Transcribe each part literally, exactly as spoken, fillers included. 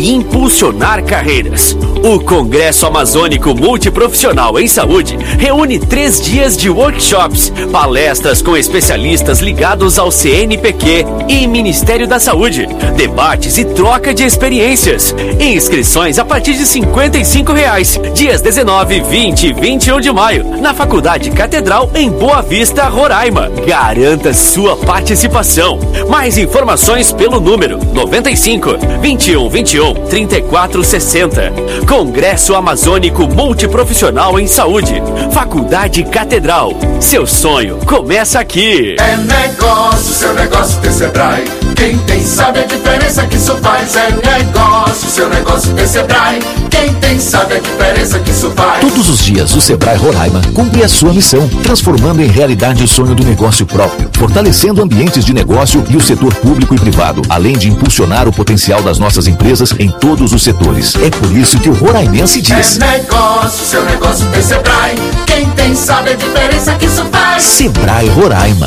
e impulsionar carreiras. O Congresso Amazônico Multiprofissional em Saúde reúne três dias de workshops, palestras com especialistas ligados ao C N P Q e Ministério da Saúde, debates e troca de experiências. Inscrições a partir de cinquenta e cinco reais, dias dezenove, vinte e vinte e um de maio, na Faculdade Catedral, em Boa Vista, Roraima. Garanta sua participação. Mais informações pelo número noventa e cinco, vinte e um, vinte e um, trinta e quatro, sessenta. Congresso Amazônico Multiprofissional em Saúde. Faculdade Catedral. Seu sonho começa aqui. É negócio, seu negócio tem Sebrae. Quem tem sabe a diferença que isso faz. É negócio, seu negócio tem Sebrae. Quem tem sabe a diferença que isso faz. Todos os dias o Sebrae Roraima cumpre a sua missão, transformando em realidade o sonho do negócio próprio, fortalecendo ambientes de negócio e o setor público e privado, além de impulsionar o potencial das nossas empresas em todos os setores. É por isso que o roraimense diz: é negócio, seu negócio tem Sebrae. Quem tem sabe a diferença que isso faz. Sebrae Roraima.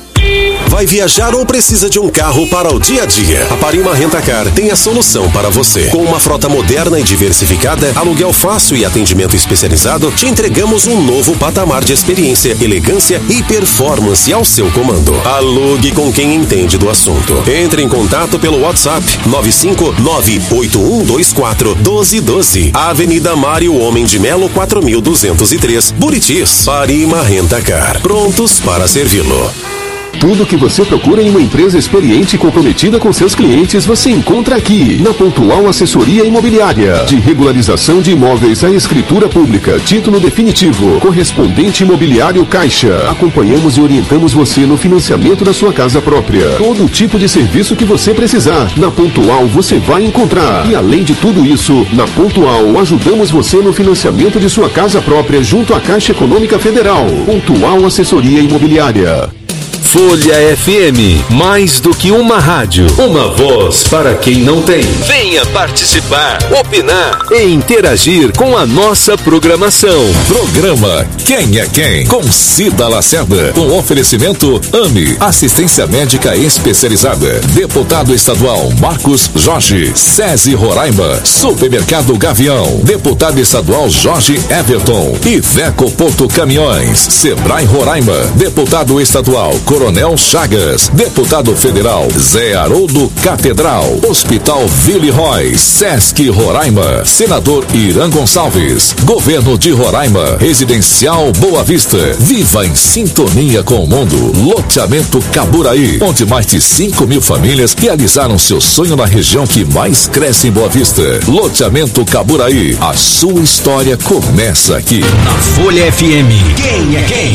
Vai viajar ou precisa de um carro para o dia a dia? A Parima Rentacar tem a solução para você. Com uma frota moderna e diversificada, aluguel fácil e atendimento especializado, te entregamos um novo patamar de experiência, elegância e performance ao seu comando. Alugue com quem entende do assunto. Entre em contato pelo WhatsApp nove cinco nove, oito um dois quatro, um dois um dois. Avenida Mário Homem de Melo, quatro mil duzentos e três, Buritis. Parima Rentacar. Prontos para servi-lo. Tudo que você procura em uma empresa experiente e comprometida com seus clientes, você encontra aqui, na Pontual Assessoria Imobiliária. De regularização de imóveis à escritura pública, título definitivo, correspondente imobiliário Caixa. Acompanhamos e orientamos você no financiamento da sua casa própria. Todo tipo de serviço que você precisar, na Pontual você vai encontrar. E além de tudo isso, na Pontual ajudamos você no financiamento de sua casa própria junto à Caixa Econômica Federal. Pontual Assessoria Imobiliária. Folha F M, mais do que uma rádio, uma voz para quem não tem. Venha participar, opinar e interagir com a nossa programação. Programa Quem é Quem? Com Cida Lacerda. Com oferecimento AME, Assistência Médica Especializada. Deputado Estadual Marcos Jorge. SESI Roraima. Supermercado Gavião. Deputado Estadual Jorge Everton. Iveco Porto Caminhões. Sebrae Roraima. Deputado Estadual Coronel Chagas. Deputado Federal Zé Haroldo Catedral. Hospital Villeroy. Sesc Roraima. Senador Irã Gonçalves. Governo de Roraima. Residencial Boa Vista. Viva em sintonia com o mundo. Loteamento Caburaí, onde mais de cinco mil famílias realizaram seu sonho na região que mais cresce em Boa Vista. Loteamento Caburaí. A sua história começa aqui. Na Folha F M. Quem é quem?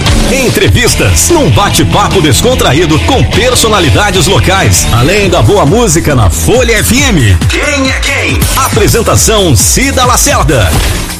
Entrevistas num bate-papo descontraído com personalidades locais. Além da boa música na Folha F M. Quem é quem? Apresentação Cida Lacerda.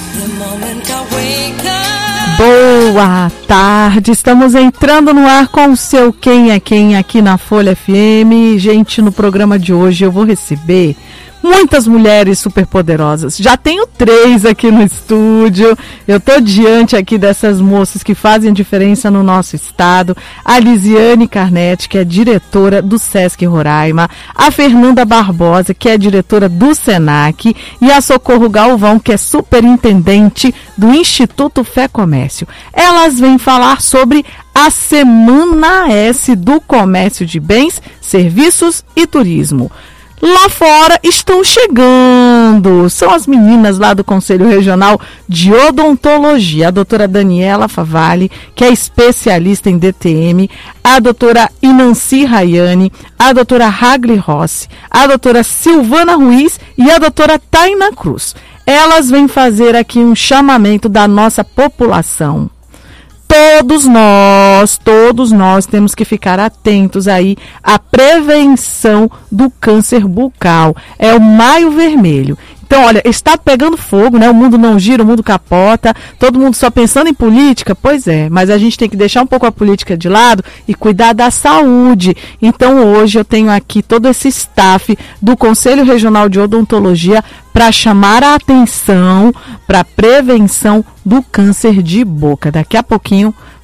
Boa tarde, estamos entrando no ar com o seu Quem é Quem aqui na Folha F M. Gente, no programa de hoje eu vou receber muitas mulheres superpoderosas. Já tenho três aqui no estúdio. Eu tô diante aqui dessas moças que fazem diferença no nosso estado. A Lisiane Carnetti, que é diretora do Sesc Roraima. A Fernanda Barbosa, que é diretora do Senac. E a Socorro Galvão, que é superintendente do Instituto Fé Comércio. Elas vêm falar sobre a Semana S do Comércio de Bens, Serviços e Turismo. Lá fora estão chegando, são as meninas lá do Conselho Regional de Odontologia, a doutora Daniela Favalli, que é especialista em D T M, a doutora Inanci Rayane, a doutora Hagli Rossi, a doutora Silvana Ruiz e a doutora Taina Cruz. Elas vêm fazer aqui um chamamento da nossa população. Todos nós, todos nós temos que ficar atentos aí à prevenção do câncer bucal. É o Maio Vermelho. Então, olha, está pegando fogo, né? O mundo não gira, o mundo capota, todo mundo só pensando em política. Pois é, mas a gente tem que deixar um pouco a política de lado e cuidar da saúde. Então, hoje eu tenho aqui todo esse staff do Conselho Regional de Odontologia para chamar a atenção para a prevenção do câncer de boca. Daqui a pouquinho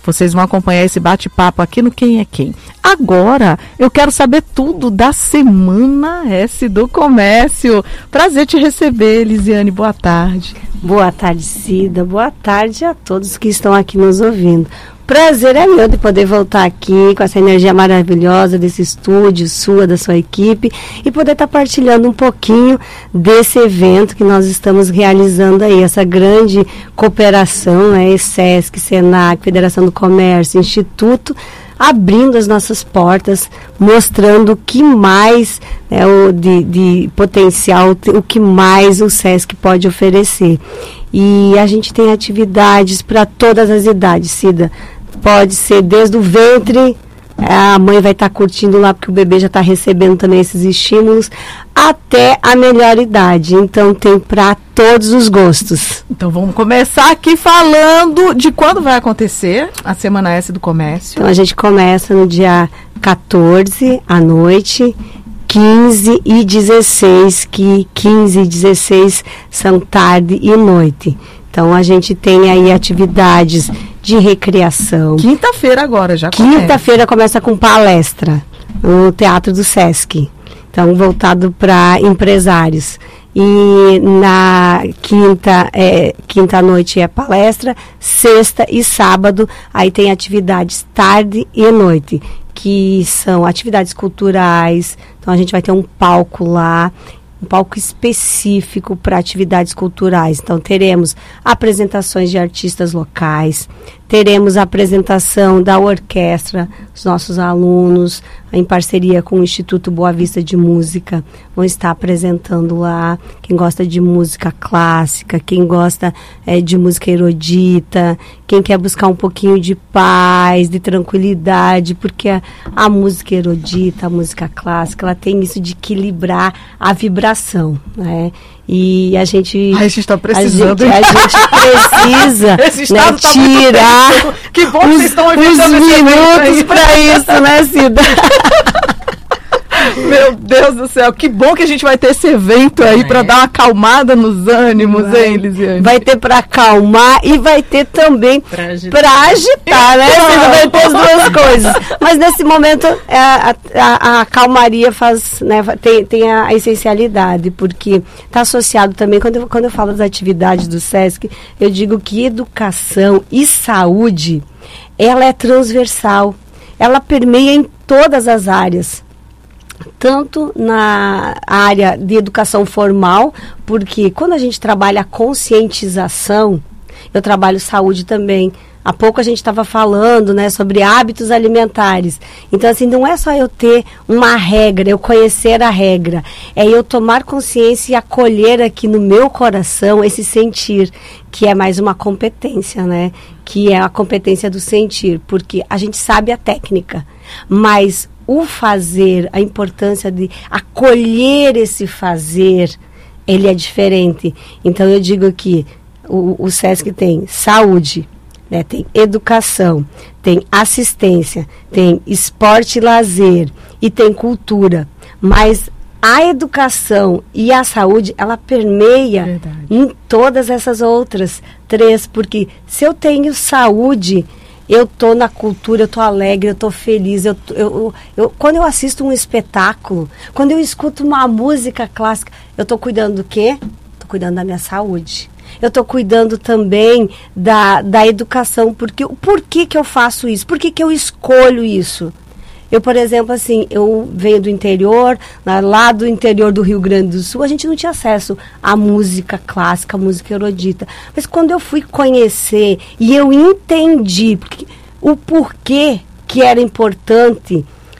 Vocês vão acompanhar esse bate-papo aqui no Quem é Quem. Agora, eu quero saber tudo da Semana S do Comércio. Prazer te receber, Elisiane. Boa tarde. Boa tarde, Cida. Boa tarde a todos que estão aqui nos ouvindo. Prazer é meu de poder voltar aqui com essa energia maravilhosa desse estúdio, sua, da sua equipe, e poder estar partilhando um pouquinho desse evento que nós estamos realizando aí, essa grande cooperação, né, SESC, SENAC, Federação do Comércio, Instituto, abrindo as nossas portas, mostrando o que mais, né, o de, de potencial, o que mais o SESC pode oferecer. E a gente tem atividades para todas as idades, Cida. Pode ser desde o ventre, a mãe vai estar tá curtindo lá porque o bebê já está recebendo também esses estímulos, até a melhor idade. Então tem para todos os gostos. Então vamos começar aqui falando de quando vai acontecer a Semana S do Comércio. Então a gente começa no dia quatorze à noite, quinze e dezesseis, que quinze e dezesseis são tarde e noite. Então a gente tem aí atividades de recreação. Quinta-feira agora já começa. Quinta-feira começa com palestra no Teatro do Sesc. Então voltado para empresários. E na quinta, é, quinta noite é palestra, sexta e sábado aí tem atividades tarde e noite, que são atividades culturais. Então a gente vai ter um palco lá, um palco específico para atividades culturais. Então teremos apresentações de artistas locais, teremos a apresentação da orquestra, os nossos alunos, em parceria com o Instituto Boa Vista de Música, vão estar apresentando lá. Quem gosta de música clássica, quem gosta é, de música erudita, quem quer buscar um pouquinho de paz, de tranquilidade, porque a, a música erudita, a música clássica, ela tem isso de equilibrar a vibração, né? E a gente... Ai, a gente está precisando. A gente, a gente precisa, né, tá tirar que bom que os, vocês estão os minutos para isso, né, Cida? Meu Deus do céu, que bom que a gente vai ter esse evento aí é. para dar uma acalmada nos ânimos, vai, hein, Elisiane? Vai ter para acalmar e vai ter também para agitar. agitar, né? Cida? Vai ter as duas coisas. Mas nesse momento a, a, a calmaria faz, né, tem, tem a, a essencialidade, porque está associado também, quando eu, quando eu falo das atividades do SESC, eu digo que educação e saúde, ela é transversal, ela permeia em todas as áreas. Tanto na área de educação formal, porque quando a gente trabalha a conscientização, eu trabalho saúde também. Há pouco a gente estava falando, né, sobre hábitos alimentares. Então, assim, não é só eu ter uma regra, eu conhecer a regra. É eu tomar consciência e acolher aqui no meu coração esse sentir, que é mais uma competência, né? Que é a competência do sentir, porque a gente sabe a técnica, mas o fazer, a importância de acolher esse fazer, ele é diferente. Então eu digo que o, o SESC tem saúde, né, tem educação, tem assistência, tem esporte e lazer e tem cultura. Mas a educação e a saúde, ela permeia Verdade. Em todas essas outras três, porque se eu tenho saúde, eu tô na cultura, eu tô alegre, eu tô feliz. Eu, eu, eu, eu, quando eu assisto um espetáculo, quando eu escuto uma música clássica, eu tô cuidando do quê? Tô cuidando da minha saúde. Eu tô cuidando também da, da educação. Porque, por que que eu faço isso? Por que que eu escolho isso? Eu, por exemplo, assim, eu venho do interior, lá do interior do Rio Grande do Sul, a gente não tinha acesso à música clássica, à música erudita. Mas quando eu fui conhecer e eu entendi porque, o porquê que era importante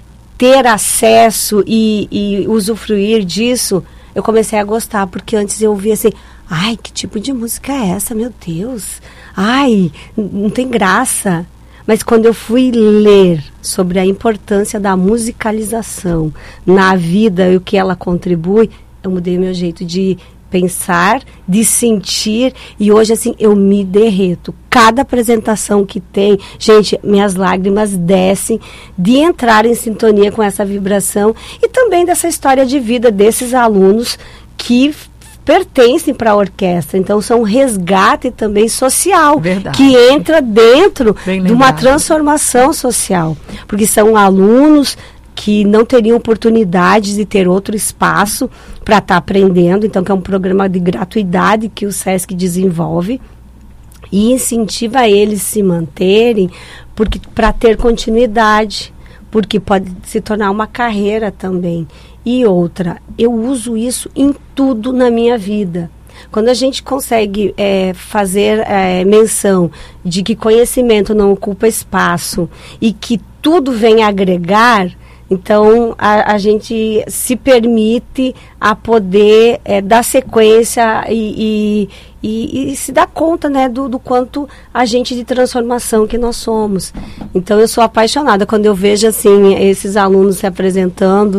ter acesso e, e usufruir disso, eu comecei a gostar, porque antes eu via assim, ai, que tipo de música é essa, meu Deus? Ai, não tem graça. Mas quando eu fui ler sobre a importância da musicalização na vida e o que ela contribui, eu mudei meu jeito de pensar, de sentir, e hoje assim eu me derreto. Cada apresentação que tem, gente, minhas lágrimas descem de entrar em sintonia com essa vibração e também dessa história de vida desses alunos que pertencem para a orquestra. Então, são um resgate também social, Verdade. Que entra dentro Bem de uma lembrado. transformação social. Porque são alunos que não teriam oportunidade de ter outro espaço para estar tá aprendendo. Então, que é um programa de gratuidade que o SESC desenvolve e incentiva eles se manterem porque para ter continuidade, porque pode se tornar uma carreira também. E outra, eu uso isso em tudo na minha vida. Quando a gente consegue é, fazer é, menção de que conhecimento não ocupa espaço e que tudo vem agregar, então a, a gente se permite a poder é, dar sequência e, e, e, e se dar conta, né, do, do quanto agente de transformação que nós somos. Então eu sou apaixonada quando eu vejo assim esses alunos se apresentando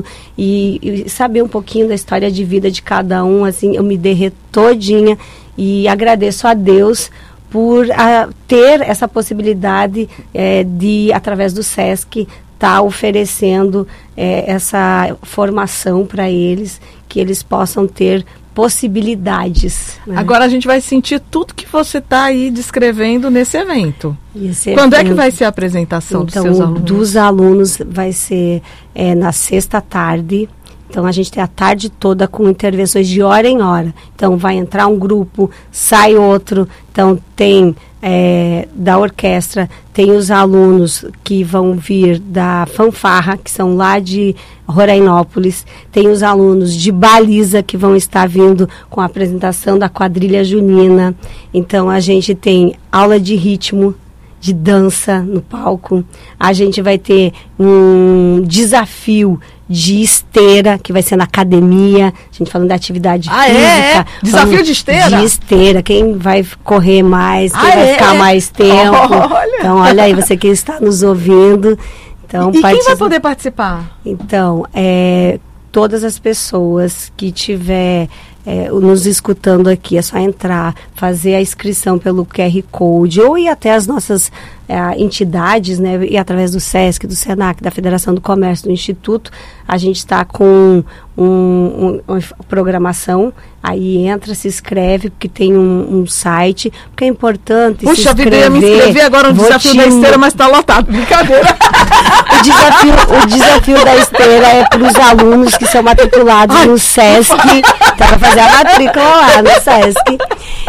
e, e saber um pouquinho da história de vida de cada um, assim, eu me derreto todinha e agradeço a Deus por a, ter essa possibilidade é, de, através do SESC, está oferecendo é, essa formação para eles, que eles possam ter possibilidades. Né? Agora a gente vai sentir tudo que você está aí descrevendo nesse evento. Esse Quando evento, é que vai ser a apresentação então, dos seus alunos? Dos alunos vai ser é, na sexta tarde. Então, a gente tem a tarde toda com intervenções de hora em hora. Então, vai entrar um grupo, sai outro. Então, tem é, da orquestra, tem os alunos que vão vir da fanfarra, que são lá de Rorainópolis. Tem os alunos de baliza, que vão estar vindo com a apresentação da quadrilha junina. Então, a gente tem aula de ritmo, de dança no palco. A gente vai ter um desafio de esteira, que vai ser na academia, a gente falando da atividade ah, física. É, é? Desafio de esteira? De esteira, quem vai correr mais, quem ah, vai é, ficar é? mais tempo. Olha. Então, olha aí, você que está nos ouvindo. Então, e participa... quem vai poder participar? Então, é, todas as pessoas que tiver é, nos escutando aqui, é só entrar, fazer a inscrição pelo Q R Code, ou ir até as nossas é, entidades, né, e através do SESC, do SENAC, da Federação do Comércio, do Instituto, a gente está com um, um, uma programação, aí entra, se inscreve, porque tem um, um site, porque é importante Puxa, se inscrever. Puxa vida, eu me inscrevi agora no desafio te... da esteira, mas está lotado, brincadeira. O desafio, o desafio da esteira é para os alunos que são matriculados Ai, no SESC, para fazer a matrícula lá no SESC.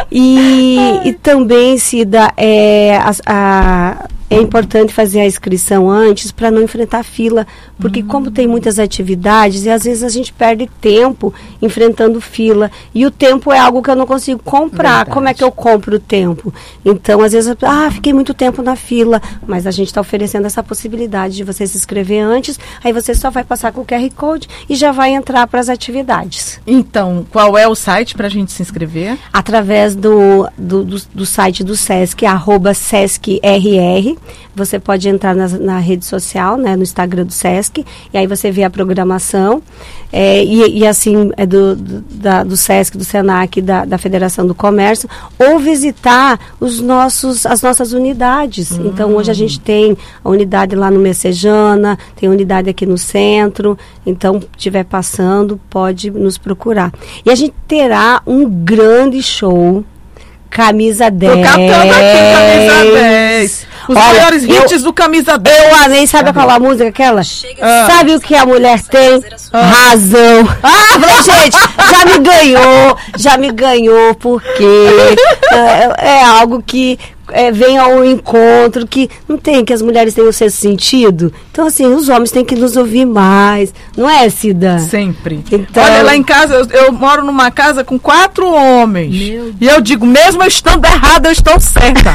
E, e também, Cida, é, a, a, é importante fazer a inscrição antes para não enfrentar fila, porque hum. como tem muitas atividades, e às vezes a gente perde tempo enfrentando fila, e o tempo é algo que eu não consigo comprar. Verdade. Como é que eu compro o tempo? Então, às vezes, eu, ah, fiquei muito tempo na fila, mas a gente está oferecendo essa possibilidade de você se inscrever antes, aí você só vai passar com o Q R Code e já vai entrar para as atividades. Então, qual é o site para a gente se inscrever? Através do, do, do, do site do SESC, arroba SESCRR. Você pode entrar na, na rede social, né, no Instagram do SESC, e aí você vê a programação, é, e, e assim, é do, do, da, do SESC, do SENAC, da, da Federação do Comércio, ou visitar os nossos, as nossas unidades. Hum. Então, hoje a gente tem a unidade lá no Messejana, tem unidade aqui no centro, então, estiver passando, pode nos procurar. E a gente terá um grande show, Camisa dez. Tô catando aqui, Camisa dez. Os Olha, maiores hits eu, do Camisa dez. Eu amei, sabe aquela música, aquela? Ah. Sabe o que a mulher tem? Ah. Razão. Ah, falei, gente, já me ganhou, já me ganhou, porque é, é algo que é, vem ao encontro, que não tem, que as mulheres têm o seu sentido. Então, assim, os homens têm que nos ouvir mais. Não é, Cida? Sempre. Então, olha, lá em casa, eu, eu moro numa casa com quatro homens. Meu e eu digo, mesmo eu estando errada, eu estou certa.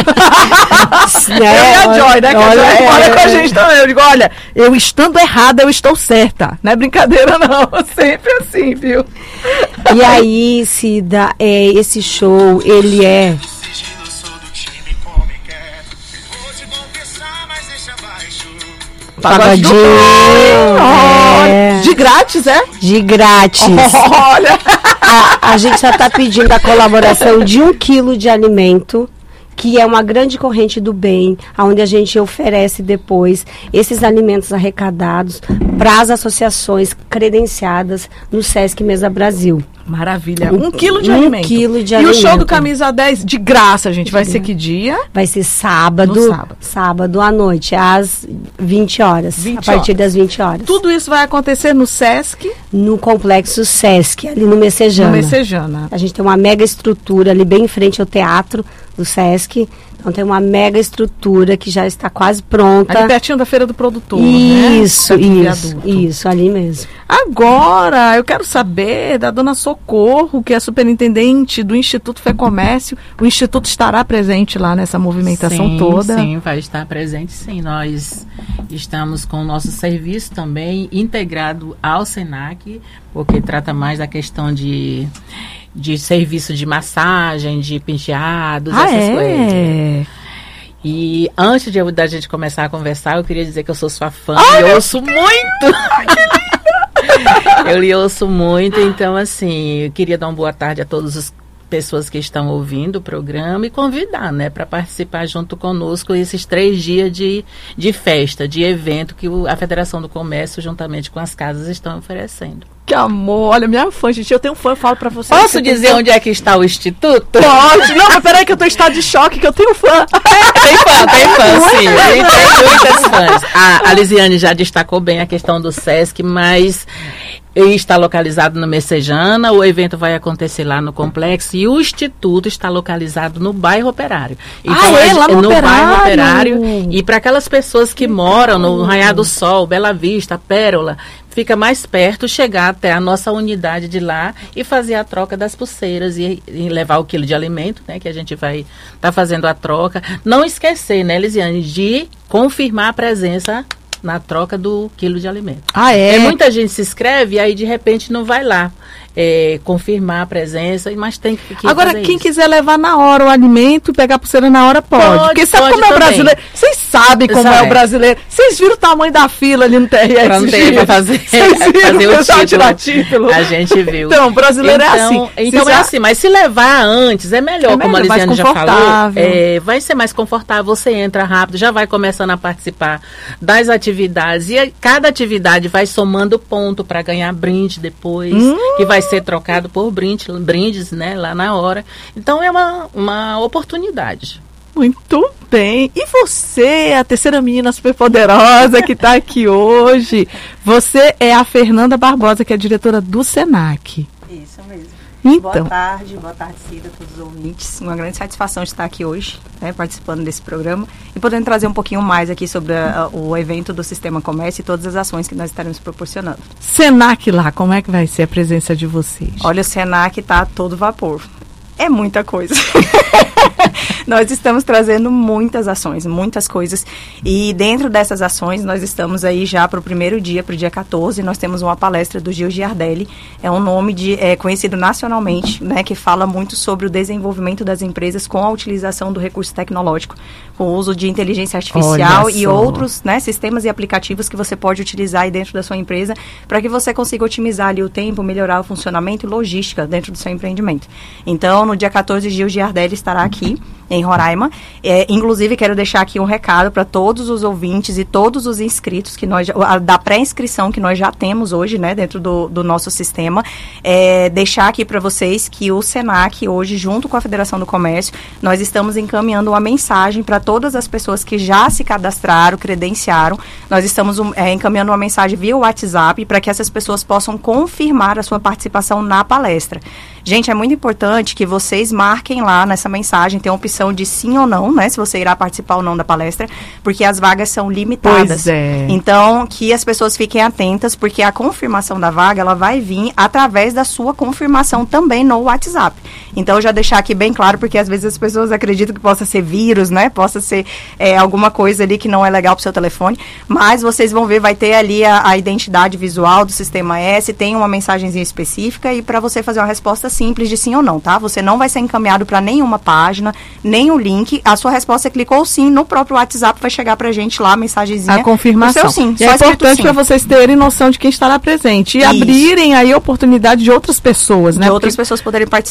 É, eu e a Joy, né? Que olha, a Joy mora é, com a gente também. Eu digo, olha, eu estando errada, eu estou certa. Não é brincadeira, não. Sempre assim, viu? E aí, Cida, é, esse show, ele é... Pagodinho. É. De grátis, é? De grátis. Olha. A, a gente já está pedindo a colaboração de um quilo de alimento, que é uma grande corrente do bem, onde a gente oferece depois esses alimentos arrecadados para as associações credenciadas no Sesc Mesa Brasil. Maravilha. Um, um quilo de um alimento. quilo de e alimento. E o show do Camisa dez, de graça, gente, vai ser que dia? Vai ser sábado. No sábado. Sábado à noite, às vinte horas. vinte a partir horas. das vinte horas. Tudo isso vai acontecer no Sesc? No Complexo Sesc, ali no Messejana. No Messejana. A gente tem uma mega estrutura ali bem em frente ao teatro do Sesc. Então tem uma mega estrutura que já está quase pronta. Ali pertinho da Feira do Produtor, isso, né? Isso, isso, ali mesmo. Agora, eu quero saber da dona Socorro, que é superintendente do Instituto Fé Comércio. O Instituto estará presente lá nessa movimentação sim, toda? Sim, vai estar presente, sim. Nós estamos com o nosso serviço também integrado ao SENAC, porque trata mais da questão de... de serviço de massagem, de penteados, ah, essas é? coisas. E antes de eu, da gente começar a conversar, eu queria dizer que eu sou sua fã Ai, e ouço muito. Eu lhe ouço muito, então assim, eu queria dar uma boa tarde a todas as pessoas que estão ouvindo o programa e convidar, né, para participar junto conosco esses três dias de, de festa, de evento que o, a Federação do Comércio, juntamente com as casas, estão oferecendo. Que amor, olha, minha fã, gente, eu tenho fã, eu falo pra você. Posso dizer onde é que está o Instituto? Pode, não, mas peraí que eu tô em estado de choque, que eu tenho fã. Tem fã, tem fã, sim, tem, tem muitas fãs. A, a Lisiane já destacou bem a questão do Sesc, mas está localizado no Messejana, o evento vai acontecer lá no Complexo e o Instituto está localizado no bairro Operário. Então, ah, é, lá no, no operário. bairro Operário. E para aquelas pessoas que moram no Raiar do Sol, Bela Vista, Pérola, fica mais perto chegar até a nossa unidade de lá e fazer a troca das pulseiras e, e levar o quilo de alimento, né, que a gente vai estar tá fazendo a troca. Não esquecer, né, Lisiane, de confirmar a presença na troca do quilo de alimento. Ah, é? É, muita gente se inscreve e aí de repente não vai lá é, confirmar a presença, mas tem que, que Agora, fazer quem isso. quiser levar na hora o alimento e pegar a pulseira na hora, pode. Pode, Porque sabe pode como é o também. brasileiro? Vocês sabem como Sabe. é o brasileiro. Vocês viram o tamanho da fila ali no T R S? Pra não ter pra fazer, fazer o título. título. A gente viu. Então, o brasileiro então, é assim. Então Se é já... assim, mas se levar antes, é melhor, é melhor como a Lisiane já falou. É, vai ser mais confortável, você entra rápido, já vai começando a participar das atividades. E cada atividade vai somando ponto para ganhar brinde depois, hum. que vai ser trocado por brinde, brindes, né, lá na hora. Então é uma, uma oportunidade. Muito bem. E você, a terceira menina superpoderosa que está aqui hoje, você é a Fernanda Barbosa, que é diretora do SENAC. Isso mesmo. Então. Boa tarde, boa tarde, Cida, a todos os ouvintes. Uma grande satisfação estar aqui hoje, né, participando desse programa e podendo trazer um pouquinho mais aqui sobre a, o evento do Sistema Comércio e todas as ações que nós estaremos proporcionando. SENAC lá, como é que vai ser a presença de vocês? Olha, o SENAC está a todo vapor. É muita coisa. Nós estamos trazendo muitas ações, muitas coisas. E dentro dessas ações, nós estamos aí já para o primeiro dia, para o dia quatorze, nós temos uma palestra do Gil Giardelli. É um nome de, é, conhecido nacionalmente, né, que fala muito sobre o desenvolvimento das empresas com a utilização do recurso tecnológico, com o uso de inteligência artificial e outros, né, sistemas e aplicativos que você pode utilizar aí dentro da sua empresa para que você consiga otimizar ali o tempo, melhorar o funcionamento e logística dentro do seu empreendimento. Então, no dia quatorze, Gil Giardelli estará aqui em Roraima. É, inclusive, quero deixar aqui um recado para todos os ouvintes e todos os inscritos que nós, a, da pré-inscrição que nós já temos hoje, né, dentro do, do nosso sistema. É, deixar aqui para vocês que o SENAC hoje, junto com a Federação do Comércio, nós estamos encaminhando uma mensagem para todas as pessoas que já se cadastraram, credenciaram. Nós estamos um, é, encaminhando uma mensagem via WhatsApp para que essas pessoas possam confirmar a sua participação na palestra. Gente, é muito importante que vocês marquem lá nessa mensagem, tem a opção de sim ou não, né? Se você irá participar ou não da palestra, porque as vagas são limitadas. Pois é. Então, que as pessoas fiquem atentas, porque a confirmação da vaga, ela vai vir através da sua confirmação também no WhatsApp. Então, já deixar aqui bem claro, porque às vezes as pessoas acreditam que possa ser vírus, né? Possa ser é, alguma coisa ali que não é legal para o seu telefone, mas vocês vão ver, vai ter ali a, a identidade visual do Sistema S, tem uma mensagenzinha específica e para você fazer uma resposta simples de sim ou não, tá? Você não vai ser encaminhado para nenhuma página, nem o link. A sua resposta, você clicou sim, no próprio WhatsApp vai chegar pra gente lá a mensagenzinha. A confirmação. O seu sim, e só é importante para vocês terem noção de quem estará presente e Isso. abrirem aí a oportunidade de outras pessoas, né? De outras Porque pessoas poderem participar. Às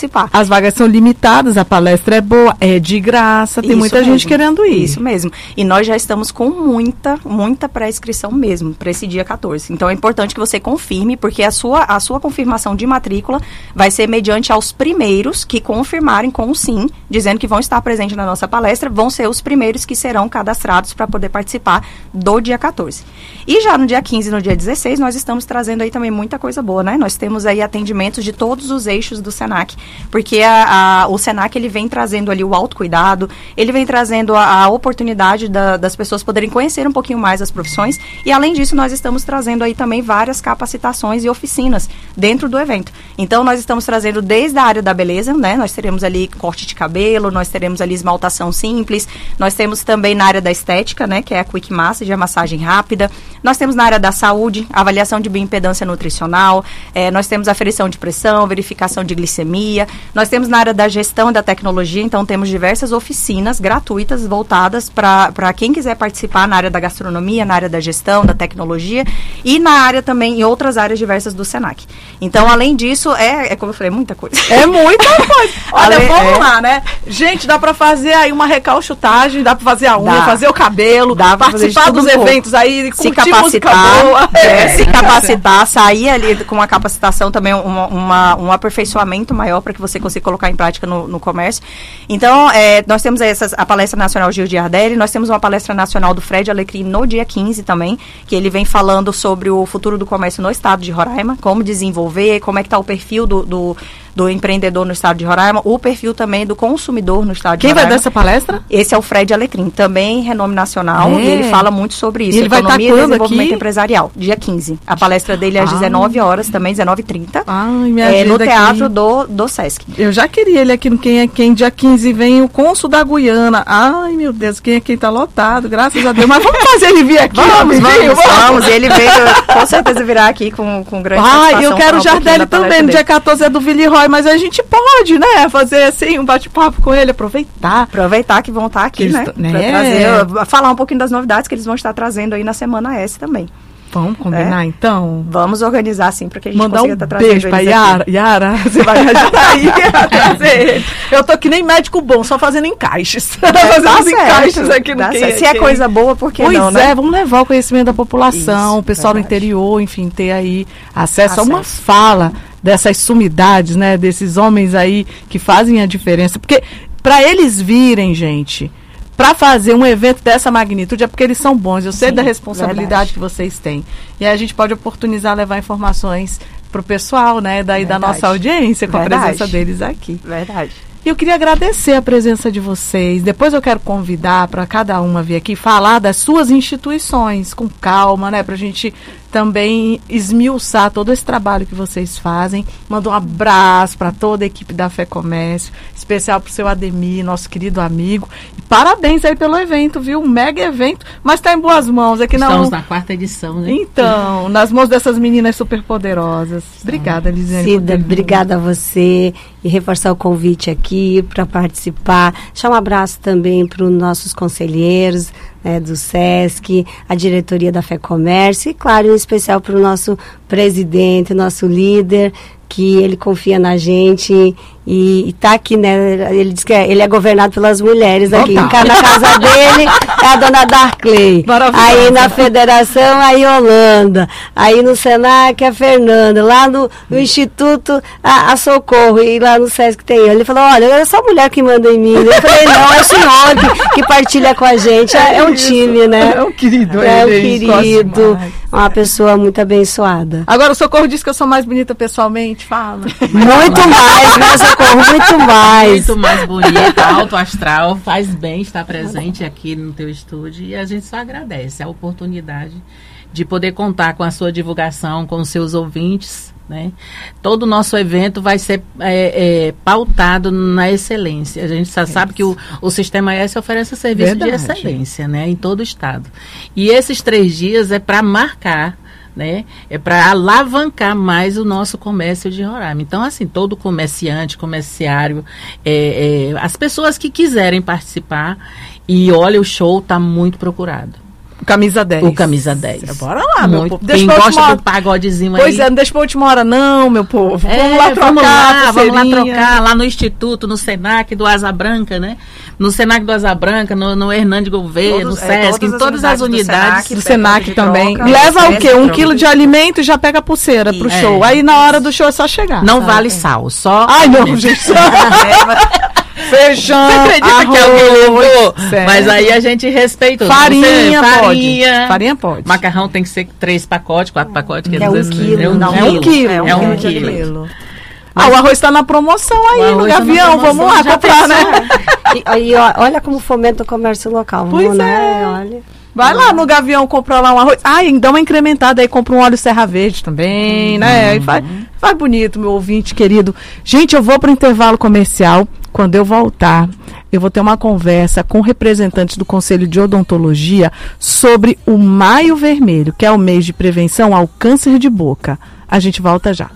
as vagas são limitadas, a palestra é boa, é de graça, tem Isso muita mesmo. gente querendo ir. Isso mesmo. E nós já estamos com muita, muita pré-inscrição mesmo, para esse dia quatorze. Então é importante que você confirme, porque a sua, a sua confirmação de matrícula vai ser mediante aos primeiros que confirmarem com o sim, dizendo que vão estar presentes na nossa palestra, vão ser os primeiros que serão cadastrados para poder participar do dia quatorze. E já no dia quinze e no dia dezesseis, nós estamos trazendo aí também muita coisa boa, né? Nós temos aí atendimentos de todos os eixos do Senac, porque a, a, o Senac, ele vem trazendo ali o autocuidado, ele vem trazendo a, a oportunidade da, das pessoas poderem conhecer um pouquinho mais as profissões, e além disso, nós estamos trazendo aí também várias capacitações e oficinas dentro do evento. Então, nós estamos trazendo desde a área da beleza, né? Nós teremos ali corte de cabelo, nós teremos ali esmaltação simples, nós temos também na área da estética, né? Que é a Quick Massage, a massagem rápida. Nós temos na área da saúde, avaliação de bioimpedância nutricional, é, nós temos aferição de pressão, verificação de glicemia, nós temos na área da gestão da tecnologia, então temos diversas oficinas gratuitas voltadas para quem quiser participar na área da gastronomia, na área da gestão, da tecnologia e na área também, em outras áreas diversas do Senac. Então, além disso, é, é como eu falei, muita coisa. É muita coisa. Olha, Ale- vamos é. lá, né? Gente, dá pra fazer aí uma recalchutagem, dá pra fazer a unha, Dá. fazer o cabelo, Dá pra fazer de participar tudo dos um pouco. eventos aí, Se curtir música capacitar, boa. é, se capacitar, sair ali com uma capacitação também, uma, uma- um aperfeiçoamento maior para que você consiga colocar em prática no, no comércio. Então, é, nós temos essas, a palestra nacional Gil de Ardelli, nós temos uma palestra nacional do Fred Alecrim no dia quinze também, que ele vem falando sobre o futuro do comércio no estado de Roraima, como desenvolver, como é que está o perfil do, do, do empreendedor no estado de Roraima, o perfil também do consumidor no estado de Quem vai Roraima. dar essa palestra? Esse é o Fred Alecrim, também renome nacional, É. e ele fala muito sobre isso, E ele vai tá economia e quando desenvolvimento aqui? empresarial, dia quinze. A palestra dele é às Ah. dezenove horas, também dezenove e trinta, Ai, me é, no ajuda aqui. Teatro do, do Sesc. Eu já queria ele aqui no Quem é Quem, dia quinze vem o cônsul da Guiana. Ai, meu Deus, Quem é Quem tá lotado, graças a Deus. Mas vamos fazer ele vir aqui, Vamos, rapidinho, vamos, vamos. E ele veio, com certeza, virar aqui com, com grande Ai, satisfação. eu quero o falar um pouquinho Jardelli da palestra também, no dia dele. quatorze é do Villeroy, mas a gente pode, né, fazer assim, um bate-papo com ele, aproveitar. Aproveitar que vão estar aqui, Eles né? t- Pra né? trazer, falar um pouquinho das novidades que eles vão estar trazendo aí na Semana S também. Vamos combinar, É. então? Vamos organizar, sim, para que a gente Mandar consiga um estar trazendo beijo pra eles Yara. aqui. Yara, você vai me ajudar aí a trazer ele. Eu tô que nem médico bom, só fazendo encaixes. Dá fazendo uns certo, encaixes aqui no dá Quem certo. Se é Quem. coisa boa, por que Pois não, é, né? vamos levar o conhecimento da população, Isso, o pessoal verdade. do interior, enfim, ter aí acesso, a uma Acesso. fala dessas sumidades, né, desses homens aí que fazem a diferença. Porque para eles virem, gente, para fazer um evento dessa magnitude, é porque eles são bons. Eu sei Sim, da responsabilidade verdade. que vocês têm. E aí a gente pode oportunizar levar informações pro pessoal, né, daí da Verdade. nossa audiência, com Verdade. a presença deles aqui. Verdade. E eu queria agradecer a presença de vocês. Depois eu quero convidar para cada uma vir aqui falar das suas instituições, com calma, né? Para a gente também esmiuçar todo esse trabalho que vocês fazem. Mando um abraço para toda a equipe da Fé Comércio, especial para o seu Ademir, nosso querido amigo. E parabéns aí pelo evento, viu? Um mega evento, mas está em boas mãos. Aqui não. Estamos na quarta edição, né? Então, nas mãos dessas meninas super poderosas. Obrigada, Lisiane. por Cida, ter vindo. obrigada a você e reforçar o convite aqui para participar. Deixar um abraço também para os nossos conselheiros, né, do Sesc, a diretoria da Fé Comércio e, claro, em especial para o nosso presidente, nosso líder, que ele confia na gente e está aqui, né? Ele diz que é, ele é governado pelas mulheres aqui. Total. Cá na casa dele é a dona Darkley. Maravilhosa. Aí na federação, a Yolanda. Aí no Senac, a Fernanda. Lá no, no Instituto, a, a Socorro. E lá no Sesc tem eu. Ele falou, olha, é só mulher que manda em mim. Eu falei, não, é o senhor que, que partilha com a gente. É, é um isso. time, né? É um querido. É um ele, gosto querido. demais. Uma pessoa muito abençoada. Agora o Socorro disse que eu sou mais bonita pessoalmente, fala. Muito mais, né, Socorro? Muito mais. Muito mais bonita, alto astral, faz bem estar presente aqui no teu estúdio e a gente só agradece a oportunidade de poder contar com a sua divulgação, com os seus ouvintes, né? Todo o nosso evento vai ser é, é, pautado na excelência. A gente só sabe que o, o Sistema S oferece serviço Verdade. de excelência, né? Em todo o estado. E esses três dias é para marcar, né? É para alavancar mais o nosso comércio de Roraima. Então, assim, todo comerciante, comerciário, é, é, as pessoas que quiserem participar, e olha, o show está muito procurado. Camisa dez. O Camisa dez. Bora lá, meu Muito. povo. Deixa Quem gosta hora... do pagodezinho aí. Pois é, não deixa pra última hora não, meu povo. É, vamos lá trocar. Vamos lá, vamos lá trocar, lá no Instituto, no Senac do Asa Branca, né? No Senac do Asa Branca, no, no Hernandes Gouveia, no Sesc, é, todas em todas as unidades. Do Senac também. Troca, leva o quê? Um quilo de alimento e já pega a pulseira pro é. show. Aí na hora do show é só chegar. Não sabe? Vale sal, só... Ai, não, gente. Feijão, você acredita arroz, que alguém levou? Mas aí a gente respeita. Farinha, você, farinha pode. Farinha pode. Macarrão tem que ser três pacotes, quatro pacotes. É, um quilo, é um não, quilo. É um quilo. É um, é um quilo. quilo. Ah, o arroz está na promoção aí, no Gavião. Tá vamos lá comprar, né? E, e ó, olha como fomenta o comércio local. Pois vamos, é. Né? Olha. Vai lá no Gavião comprar lá um arroz. Ah, e dá uma incrementada aí, compra um óleo Serra Verde também, uhum. né? Aí faz, faz bonito, meu ouvinte querido. Gente, eu vou para o intervalo comercial. Quando eu voltar, eu vou ter uma conversa com representantes do Conselho de Odontologia sobre o Maio Vermelho, que é o mês de prevenção ao câncer de boca. A gente volta já.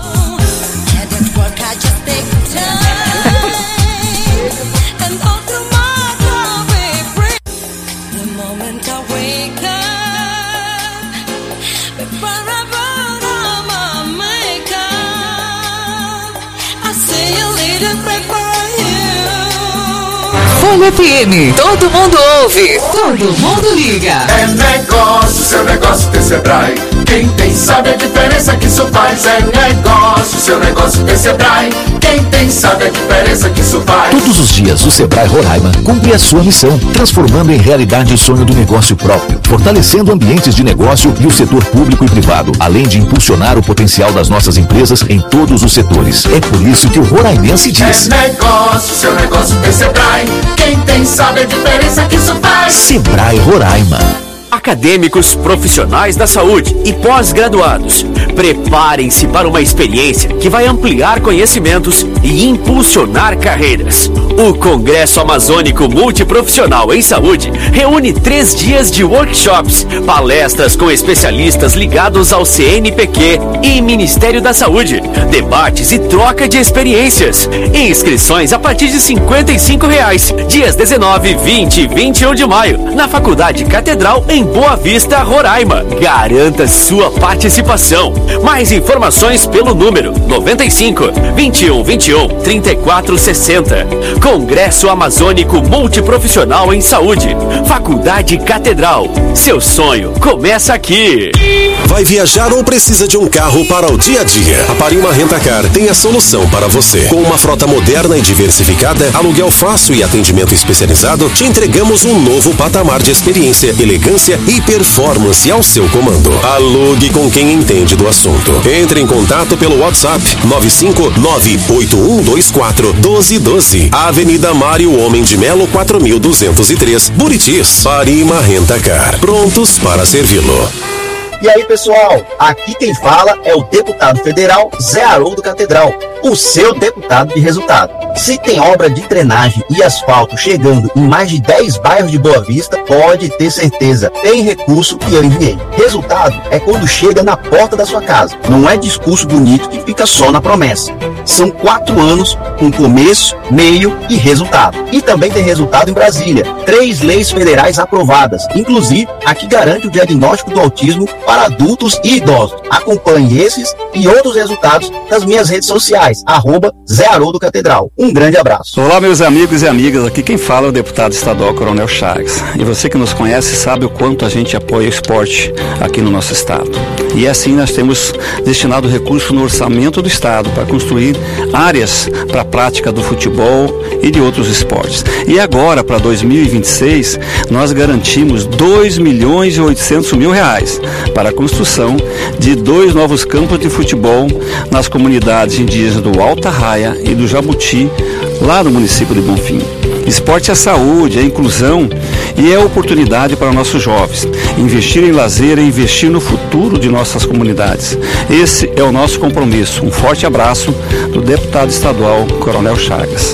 Folha F M, todo mundo ouve, todo mundo liga. É negócio, seu negócio tem Sebrae. Quem tem sabe a diferença que isso faz. É negócio, seu negócio tem Sebrae. Quem tem sabe a diferença que isso faz. Todos os dias o Sebrae Roraima cumpre a sua missão, transformando em realidade o sonho do negócio próprio, fortalecendo ambientes de negócio e o setor público e privado, além de impulsionar o potencial das nossas empresas em todos os setores. É por isso que o roraimense diz: é negócio, seu negócio tem Sebrae. Quem tem sabe a diferença que isso faz. Sebrae Roraima. Acadêmicos profissionais da saúde e pós-graduados, preparem-se para uma experiência que vai ampliar conhecimentos e impulsionar carreiras. O Congresso Amazônico Multiprofissional em Saúde reúne três dias de workshops, palestras com especialistas ligados ao C N P Q e Ministério da Saúde, debates e troca de experiências. Inscrições a partir de cinquenta e cinco reais, dias dezenove, vinte e vinte e um de maio, na Faculdade Catedral em Boa Vista, Roraima. Garanta sua participação. Mais informações pelo número noventa e cinco, vinte e um, vinte e um, trinta e quatro, sessenta. Congresso Amazônico Multiprofissional em Saúde. Faculdade Catedral. Seu sonho começa aqui. Vai viajar ou precisa de um carro para o dia a dia? A Parima Rentacar tem a solução para você. Com uma frota moderna e diversificada, aluguel fácil e atendimento especializado, te entregamos um novo patamar de experiência, elegância e performance ao seu comando. Alugue com quem entende do assunto. Entre em contato pelo WhatsApp nove cinco nove oito um dois quatro um dois um dois. Avenida Mário Homem de Melo quatro mil duzentos e três, Buritis. Parima Rentacar. Prontos para servi-lo. E aí, pessoal, aqui quem fala é o deputado federal Zé Haroldo Catedral, o seu deputado de resultado. Se tem obra de drenagem e asfalto chegando em mais de dez bairros de Boa Vista, pode ter certeza, tem recurso que eu enviei. Resultado é quando chega na porta da sua casa. Não é discurso bonito que fica só na promessa. São quatro anos com começo, meio e resultado. E também tem resultado em Brasília. Três leis federais aprovadas, inclusive a que garante o diagnóstico do autismo para adultos e idosos. Acompanhe esses e outros resultados nas minhas redes sociais, arroba Zé Haroldo Catedral. Um grande abraço. Olá, meus amigos e amigas, aqui quem fala é o deputado estadual Coronel Chagas. E você que nos conhece sabe o quanto a gente apoia o esporte aqui no nosso estado. E assim nós temos destinado recurso no orçamento do estado para construir áreas para a prática do futebol e de outros esportes. E agora, para dois mil e vinte e seis, nós garantimos dois milhões e oitocentos mil reais para a construção de dois novos campos de futebol nas comunidades indígenas do Alta Raia e do Jabuti, lá no município de Bonfim. Esporte é saúde, é inclusão e é oportunidade para nossos jovens. Investir em lazer é investir no futuro de nossas comunidades. Esse é o nosso compromisso. Um forte abraço do deputado estadual Coronel Chagas.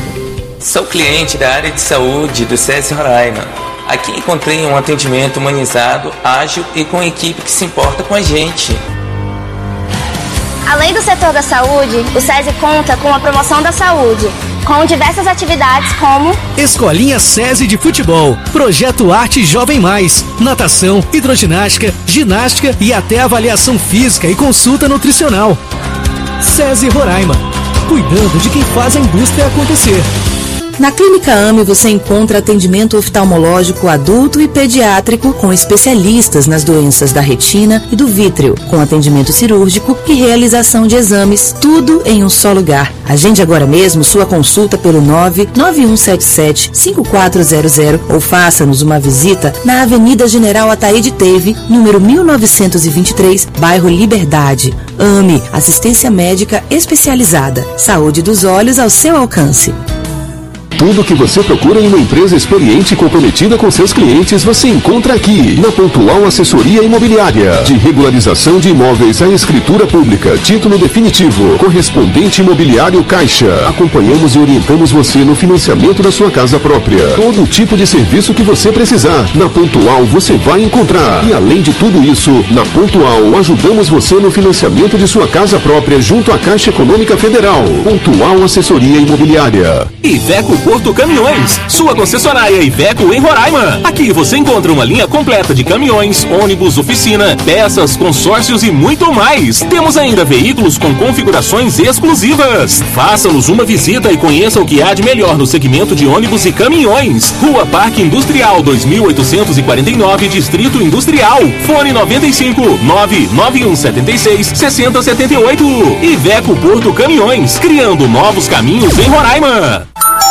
Sou cliente da área de saúde do SESI Roraima. Aqui encontrei um atendimento humanizado, ágil e com equipe que se importa com a gente. Além do setor da saúde, o SESI conta com a promoção da saúde, com diversas atividades como Escolinha SESI de Futebol, Projeto Arte Jovem Mais, natação, hidroginástica, ginástica e até avaliação física e consulta nutricional. SESI Roraima, cuidando de quem faz a indústria acontecer. Na Clínica AME você encontra atendimento oftalmológico adulto e pediátrico com especialistas nas doenças da retina e do vítreo, com atendimento cirúrgico e realização de exames, tudo em um só lugar. Agende agora mesmo sua consulta pelo nove nove um sete sete cinco quatro zero zero ou faça-nos uma visita na Avenida General Ataíde Teve, número mil novecentos e vinte e três, bairro Liberdade. AME, assistência médica especializada. Saúde dos olhos ao seu alcance. Tudo o que você procura em uma empresa experiente e comprometida com seus clientes, você encontra aqui, na Pontual Assessoria Imobiliária. De regularização de imóveis à escritura pública, título definitivo, correspondente imobiliário Caixa. Acompanhamos e orientamos você no financiamento da sua casa própria. Todo tipo de serviço que você precisar, na Pontual você vai encontrar. E além de tudo isso, na Pontual ajudamos você no financiamento de sua casa própria junto à Caixa Econômica Federal. Pontual Assessoria Imobiliária. Iveco Porto Caminhões, sua concessionária Iveco em Roraima. Aqui você encontra uma linha completa de caminhões, ônibus, oficina, peças, consórcios e muito mais. Temos ainda veículos com configurações exclusivas. Faça-nos uma visita e conheça o que há de melhor no segmento de ônibus e caminhões. Rua Parque Industrial dois mil oitocentos e quarenta e nove, Distrito Industrial. Fone noventa e cinco, nove nove um sete seis, seis zero sete oito. Iveco Porto Caminhões, criando novos caminhos em Roraima.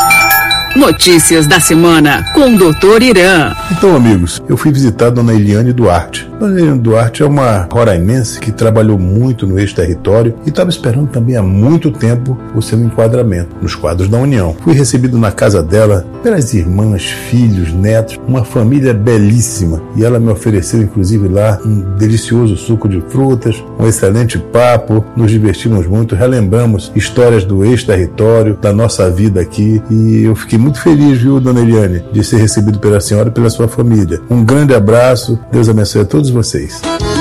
Notícias da semana com o doutor Irã. Então, amigos, eu fui visitar a dona Eliane Duarte. Dona Eliane Duarte é uma roraimense que trabalhou muito no ex-território e estava esperando também há muito tempo o seu enquadramento nos quadros da União. Fui recebido na casa dela pelas irmãs, filhos, netos, uma família belíssima. E ela me ofereceu, inclusive, lá um delicioso suco de frutas, um excelente papo. Nos divertimos muito, relembramos histórias do ex-território, da nossa vida aqui. E eu fiquei muito feliz, viu, dona Eliane, de ser recebido pela senhora e pela sua família. Um grande abraço, Deus abençoe a todos vocês.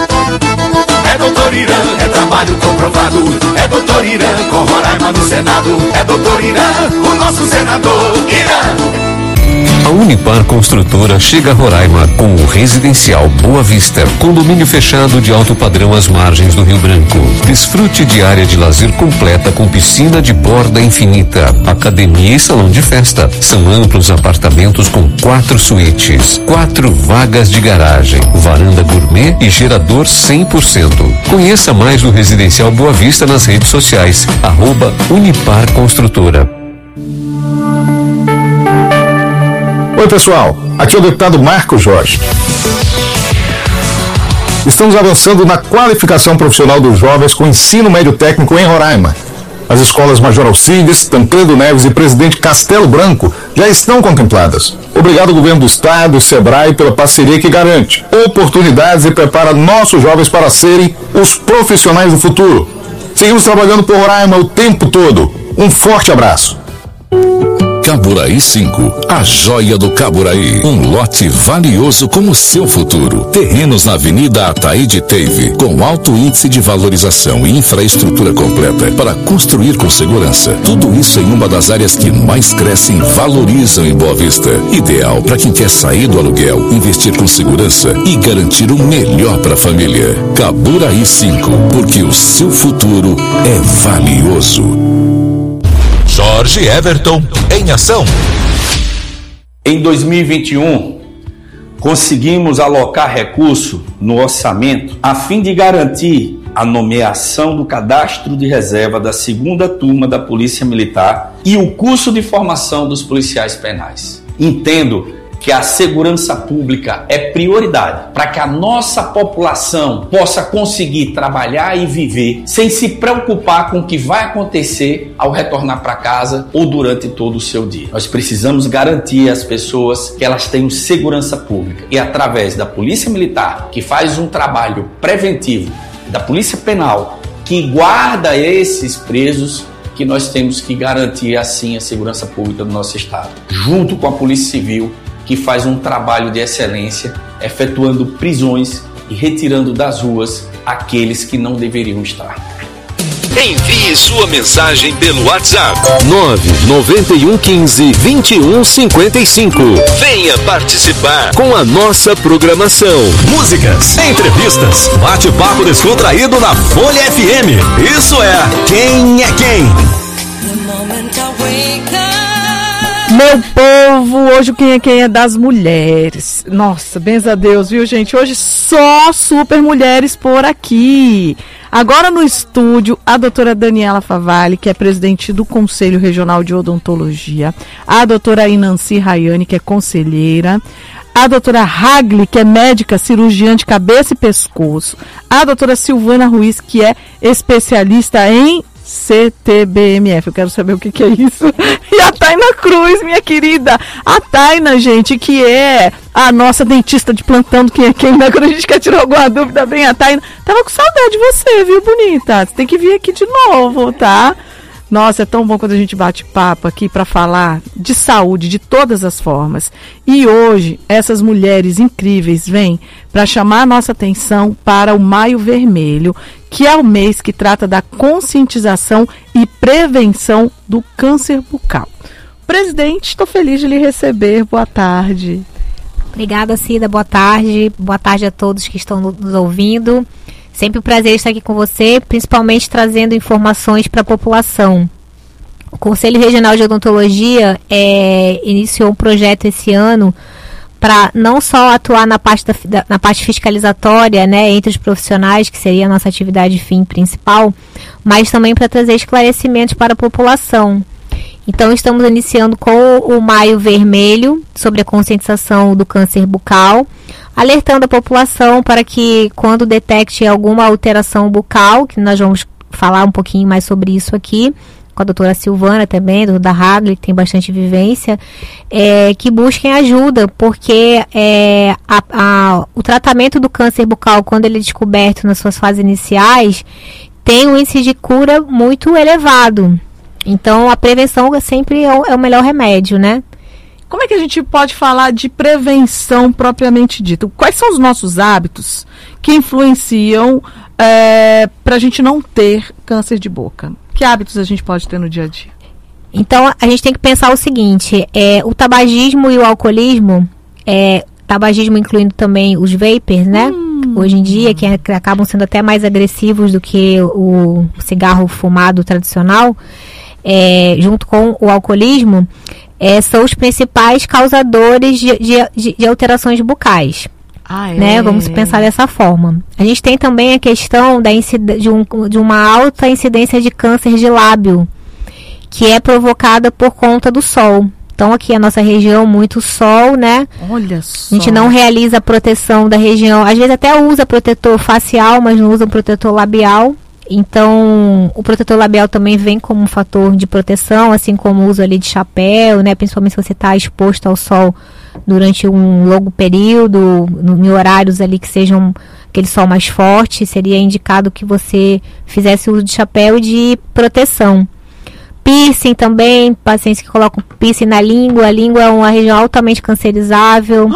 É doutor Irã, é trabalho comprovado. É doutor Irã, com Roraima no Senado. É doutor Irã, o nosso senador Irã. A Unipar Construtora chega a Roraima com o residencial Boa Vista, condomínio fechado de alto padrão às margens do Rio Branco. Desfrute de área de lazer completa com piscina de borda infinita, academia e salão de festa. São amplos apartamentos com quatro suítes, quatro vagas de garagem, varanda gourmet e gerador cem por cento. Conheça mais do residencial Boa Vista nas redes sociais, arroba Unipar Construtora. Oi pessoal, aqui é o deputado Marcos Jorge. Estamos avançando na qualificação profissional dos jovens com ensino médio técnico em Roraima. As escolas Major Alcides, Tancredo Neves e Presidente Castelo Branco já estão contempladas. Obrigado ao Governo do Estado e Sebrae pela parceria que garante oportunidades e prepara nossos jovens para serem os profissionais do futuro. Seguimos trabalhando por Roraima o tempo todo. Um forte abraço. Caburaí cinco, a joia do Caburaí. Um lote valioso como seu futuro. Terrenos na Avenida Ataíde Teve, com alto índice de valorização e infraestrutura completa para construir com segurança. Tudo isso em uma das áreas que mais crescem e valorizam em Boa Vista. Ideal para quem quer sair do aluguel, investir com segurança e garantir o melhor para a família. Caburaí cinco, porque o seu futuro é valioso. Jorge Everton em ação. Em dois mil e vinte e um, conseguimos alocar recurso no orçamento a fim de garantir a nomeação do cadastro de reserva da segunda turma da Polícia Militar e o curso de formação dos policiais penais. Entendo que a segurança pública é prioridade para que a nossa população possa conseguir trabalhar e viver sem se preocupar com o que vai acontecer ao retornar para casa ou durante todo o seu dia. Nós precisamos garantir às pessoas que elas tenham segurança pública e através da Polícia Militar, que faz um trabalho preventivo, da Polícia Penal, que guarda esses presos, que nós temos que garantir assim a segurança pública do nosso estado, junto com a Polícia Civil, que faz um trabalho de excelência, efetuando prisões e retirando das ruas aqueles que não deveriam estar. Envie sua mensagem pelo WhatsApp nove nove um um cinco, vinte e um cinquenta e cinco. Venha participar com a nossa programação. Músicas, entrevistas, bate-papo descontraído na Folha F M. Isso é Quem é Quem? Meu povo, hoje o Quem é Quem é das mulheres. Nossa, benza a Deus, viu, gente? Hoje só super mulheres por aqui. Agora no estúdio, a doutora Daniela Favalli, que é presidente do Conselho Regional de Odontologia, a doutora Inanci Rayane, que é conselheira, a doutora Hagli, que é médica cirurgiã de cabeça e pescoço, a doutora Silvana Ruiz, que é especialista em C T B M F, eu quero saber o que, que é isso. E a Taina Cruz, minha querida. A Taina, gente, que é a nossa dentista de plantão do Quem é Quem, né? Quando a gente quer tirar alguma dúvida, bem, a Taina. Tava com saudade de você, viu, bonita? Você tem que vir aqui de novo, tá? Nossa, é tão bom quando a gente bate papo aqui para falar de saúde de todas as formas. E hoje, essas mulheres incríveis vêm para chamar a nossa atenção para o Maio Vermelho, que é o mês que trata da conscientização e prevenção do câncer bucal. Presidente, estou feliz de lhe receber. Boa tarde. Obrigada, Cida. Boa tarde. Boa tarde a todos que estão nos ouvindo. Sempre um prazer estar aqui com você, principalmente trazendo informações para a população. O Conselho Regional de Odontologia é, iniciou um projeto esse ano para não só atuar na parte, da, na parte fiscalizatória, né, entre os profissionais, que seria a nossa atividade fim principal, mas também para trazer esclarecimentos para a população. Então, estamos iniciando com o Maio Vermelho, sobre a conscientização do câncer bucal, alertando a população para que, quando detecte alguma alteração bucal, que nós vamos falar um pouquinho mais sobre isso aqui, com a doutora Silvana também, do da Hagli, que tem bastante vivência, é, que busquem ajuda, porque é, a, a, o tratamento do câncer bucal, quando ele é descoberto nas suas fases iniciais, tem um índice de cura muito elevado. Então, a prevenção sempre é o, é o melhor remédio, né? Como é que a gente pode falar de prevenção propriamente dito? Quais são os nossos hábitos que influenciam é, para a gente não ter câncer de boca? Que hábitos a gente pode ter no dia a dia? Então, a gente tem que pensar o seguinte, é, o tabagismo e o alcoolismo, é, tabagismo incluindo também os vapers, né? Hum. Hoje em dia, que, é, que acabam sendo até mais agressivos do que o, o cigarro fumado tradicional, é, junto com o alcoolismo, é, são os principais causadores de, de, de alterações bucais. Ah, é. Né? Vamos pensar dessa forma. A gente tem também a questão da de, um, de uma alta incidência de câncer de lábio, que é provocada por conta do sol. Então, aqui a nossa região, muito sol, né? Olha só. A gente não realiza a proteção da região. Às vezes até usa protetor facial, mas não usa protetor labial. Então, o protetor labial também vem como um fator de proteção, assim como o uso ali de chapéu, né? Principalmente se você está exposto ao sol durante um longo período, no, em horários ali que sejam aquele sol mais forte, seria indicado que você fizesse uso de chapéu e de proteção. Piercing também, pacientes que colocam piercing na língua, a língua é uma região altamente cancerizável.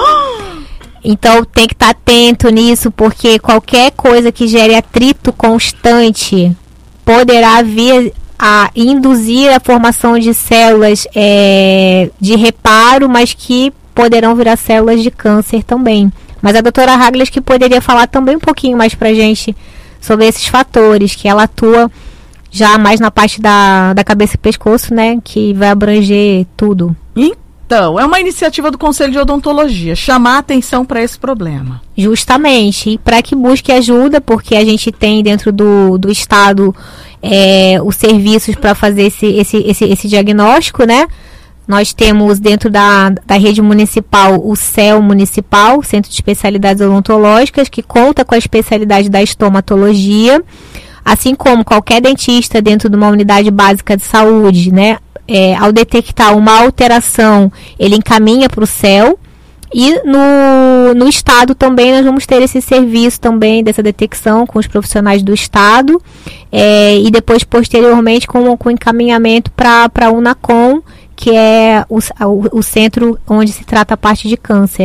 Então tem que estar atento nisso, porque qualquer coisa que gere atrito constante poderá vir a induzir a formação de células é, de reparo, mas que poderão virar células de câncer também. Mas a doutora Hagli que poderia falar também um pouquinho mais pra gente sobre esses fatores, que ela atua já mais na parte da, da cabeça e pescoço, né, que vai abranger tudo. Então, é uma iniciativa do Conselho de Odontologia, chamar a atenção para esse problema. Justamente, e para que busque ajuda, porque a gente tem dentro do, do Estado é, os serviços para fazer esse, esse, esse, esse diagnóstico, né? Nós temos dentro da, da rede municipal o C E L Municipal, Centro de Especialidades Odontológicas, que conta com a especialidade da estomatologia, assim como qualquer dentista dentro de uma unidade básica de saúde, né? É, ao detectar uma alteração, ele encaminha para o C E L. E no, no Estado também nós vamos ter esse serviço também dessa detecção com os profissionais do Estado, é, e depois posteriormente com, com encaminhamento para a Unacom, que é o, o, o centro onde se trata a parte de câncer, né?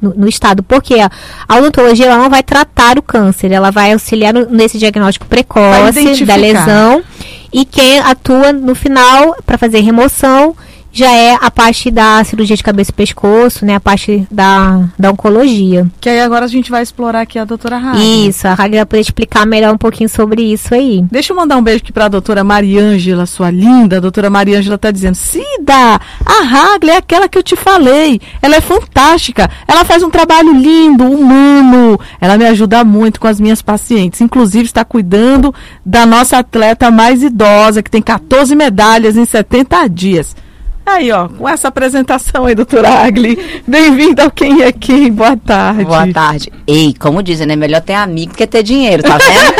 no, no estado, porque a, a odontologia ela não vai tratar o câncer, ela vai auxiliar no, nesse diagnóstico precoce da lesão, e quem atua no final para fazer remoção já é a parte da cirurgia de cabeça e pescoço, né? A parte da, da oncologia. Que aí agora a gente vai explorar aqui a doutora Hagli. Isso, a Hagli vai poder explicar melhor um pouquinho sobre isso aí. Deixa eu mandar um beijo aqui para a doutora Mariângela, sua linda. A doutora Mariângela está dizendo: Cida, a Hagli é aquela que eu te falei. Ela é fantástica. Ela faz um trabalho lindo, humano. Ela me ajuda muito com as minhas pacientes. Inclusive está cuidando da nossa atleta mais idosa, que tem quatorze medalhas em setenta dias. Aí, ó, com essa apresentação aí, doutora Hagli, bem-vinda ao Quem é Quem, boa tarde. Boa tarde. Ei, como dizem, né, melhor ter amigo que ter dinheiro, tá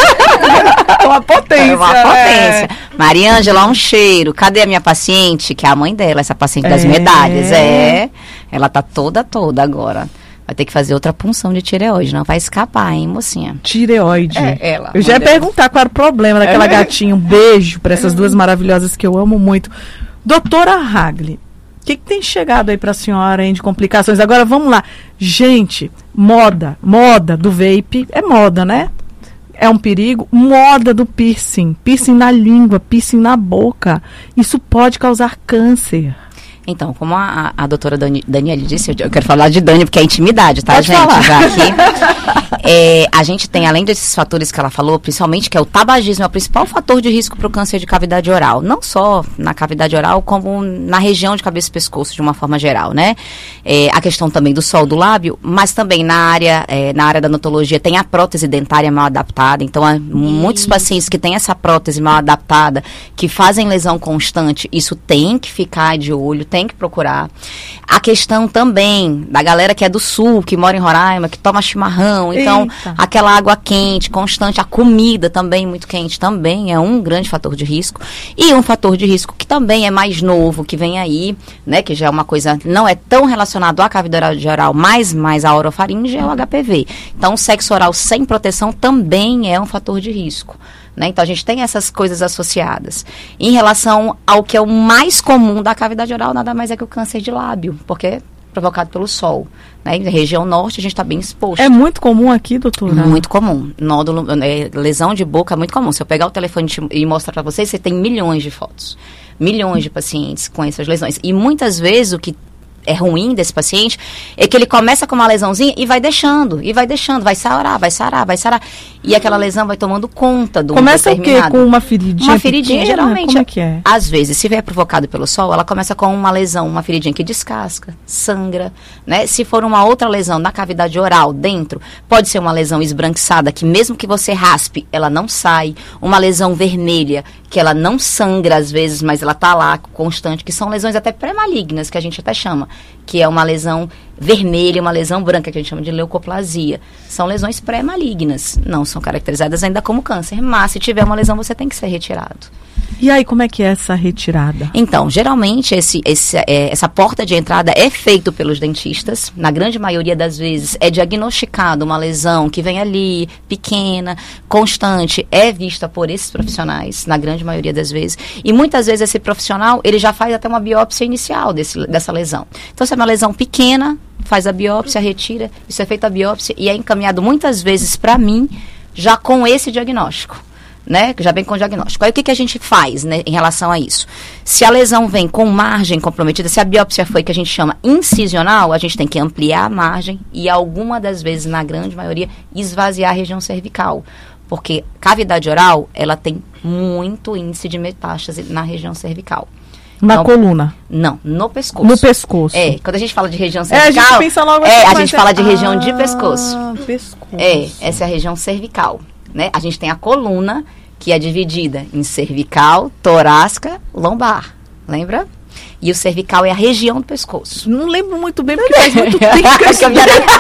vendo? É uma potência. É uma potência. É. Mariângela, um cheiro. Cadê a minha paciente? Que é a mãe dela, essa paciente das É. medalhas. É, ela tá toda, toda agora. Vai ter que fazer outra punção de tireoide, não vai escapar, hein, mocinha? Tireoide. É, ela. Eu já ia mãe dela. perguntar qual era o problema daquela É. gatinha. Um beijo para essas duas maravilhosas que eu amo muito. Doutora Hagli, o que, que tem chegado aí para a senhora, hein, de complicações? Agora, vamos lá. Gente, moda, moda do vape, é moda, né? É um perigo. Moda do piercing, piercing na língua, piercing na boca. Isso pode causar câncer. Então, como a, a doutora Dani, Daniele disse, eu, eu quero falar de Dani porque é intimidade, tá, Pode gente? falar. Já aqui. É, a gente tem, além desses fatores que ela falou, principalmente que é o tabagismo, é o principal fator de risco para o câncer de cavidade oral. Não só na cavidade oral, como na região de cabeça e pescoço, de uma forma geral, né? É, a questão também do sol do lábio, mas também na área, é, na área da odontologia tem a prótese dentária mal adaptada. Então, há muitos pacientes que têm essa prótese mal adaptada, que fazem lesão constante, isso tem que ficar de olho, tem que procurar. A questão também da galera que é do sul, que mora em Roraima, que toma chimarrão, então Eita. aquela água quente, constante, a comida também muito quente, também é um grande fator de risco. E um fator de risco que também é mais novo, que vem aí, né, que já é uma coisa, não é tão relacionado à cavidade oral, mas mais à orofaringe, é o H P V. Então, o sexo oral sem proteção também é um fator de risco. Né? Então, a gente tem essas coisas associadas. Em relação ao que é o mais comum da cavidade oral, nada mais é que o câncer de lábio, porque é provocado pelo sol. Né? Na região norte, a gente está bem exposto. É muito comum aqui, doutora? Muito comum. Nódulo, é, lesão de boca é muito comum. Se eu pegar o telefone e mostrar para vocês, você tem milhões de fotos. Milhões de pacientes com essas lesões. E muitas vezes o que é ruim desse paciente é que ele começa com uma lesãozinha e vai deixando, e vai deixando, vai sarar, vai sarar, vai sarar. E aquela lesão vai tomando conta do Começa o quê? determinado. Com uma feridinha Uma feridinha, pequena? geralmente. Como é que é? Às vezes, se vier provocado pelo sol, ela começa com uma lesão, uma feridinha que descasca, sangra, né? Se for uma outra lesão na cavidade oral, dentro, pode ser uma lesão esbranquiçada, que mesmo que você raspe, ela não sai. Uma lesão vermelha, que ela não sangra às vezes, mas ela tá lá, constante, que são lesões até pré-malignas, que a gente até chama, que é uma lesão vermelha, uma lesão branca, que a gente chama de leucoplasia. São lesões pré-malignas, não são caracterizadas ainda como câncer, mas se tiver uma lesão, você tem que ser retirado. E aí, como é que é essa retirada? Então, geralmente, esse, esse, é, essa porta de entrada é feito pelos dentistas. Na grande maioria das vezes, é diagnosticado uma lesão que vem ali, pequena, constante, é vista por esses profissionais, na grande maioria das vezes. E muitas vezes esse profissional, ele já faz até uma biópsia inicial desse, dessa lesão. Então, se é uma lesão pequena, faz a biópsia, retira, isso é feita a biópsia e é encaminhado muitas vezes para mim, já com esse diagnóstico. Né, já vem com o diagnóstico. Aí o que, que a gente faz, né, em relação a isso? Se a lesão vem com margem comprometida, se a biópsia foi que a gente chama incisional, a gente tem que ampliar a margem e alguma das vezes, na grande maioria, esvaziar a região cervical. Porque cavidade oral, ela tem muito índice de metástase na região cervical. Na então, coluna? Não, no pescoço. No pescoço. É, quando a gente fala de região É, a cervical... gente pensa logo É, assim, a mas gente é- fala de região Ah, de pescoço. pescoço. É, essa é a região cervical. Né? A gente tem a coluna, que é dividida em cervical, torácica, lombar. Lembra? E o cervical é a região do pescoço. Não lembro muito bem, porque faz muito tempo que eu estudei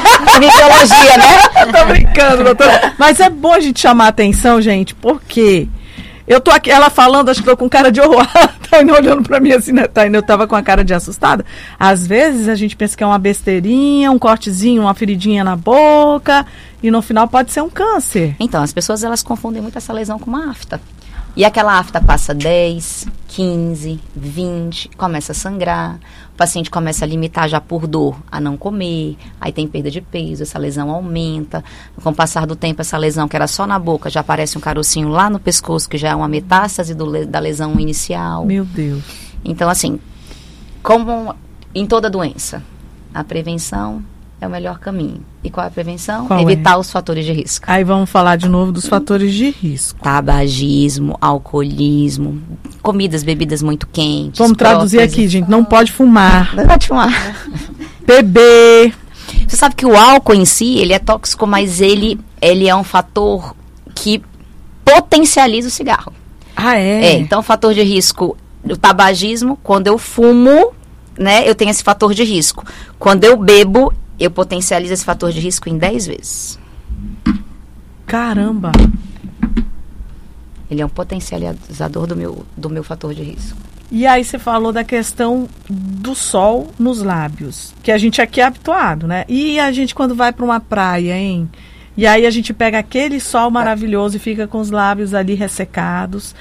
biologia, né? Tô brincando, doutora. Mas é bom a gente chamar a atenção, gente, porque eu tô aqui, ela falando, acho que tô com cara de horror. Tá olhando pra mim assim, né? Tá, eu tava com a cara de assustada. Às vezes a gente pensa que é uma besteirinha, um cortezinho, uma feridinha na boca, e no final pode ser um câncer. Então, as pessoas, elas confundem muito essa lesão com uma afta. E aquela afta passa dez, quinze, vinte, começa a sangrar, o paciente começa a limitar já por dor a não comer, aí tem perda de peso, essa lesão aumenta. Com o passar do tempo, essa lesão que era só na boca, já aparece um carocinho lá no pescoço, que já é uma metástase do, da lesão inicial. Meu Deus. Então, assim, como em toda doença, a prevenção é o melhor caminho. E qual é a prevenção? Qual Evitar é? os fatores de risco. Aí vamos falar de novo dos fatores de risco. Tabagismo, alcoolismo, comidas, bebidas muito quentes. Vamos traduzir próteses. aqui, gente. Não pode fumar. Não pode fumar. Beber. Você sabe que o álcool em si, ele é tóxico, mas ele, ele é um fator que potencializa o cigarro. Ah, é? É, então o fator de risco, o tabagismo, quando eu fumo, né, eu tenho esse fator de risco. Quando eu bebo, eu potencializo esse fator de risco em dez vezes. Caramba! Ele é um potencializador do meu, do meu fator de risco. E aí você falou da questão do sol nos lábios, que a gente aqui é habituado, né? E a gente quando vai para uma praia, hein? E aí a gente pega aquele sol maravilhoso e fica com os lábios ali ressecados.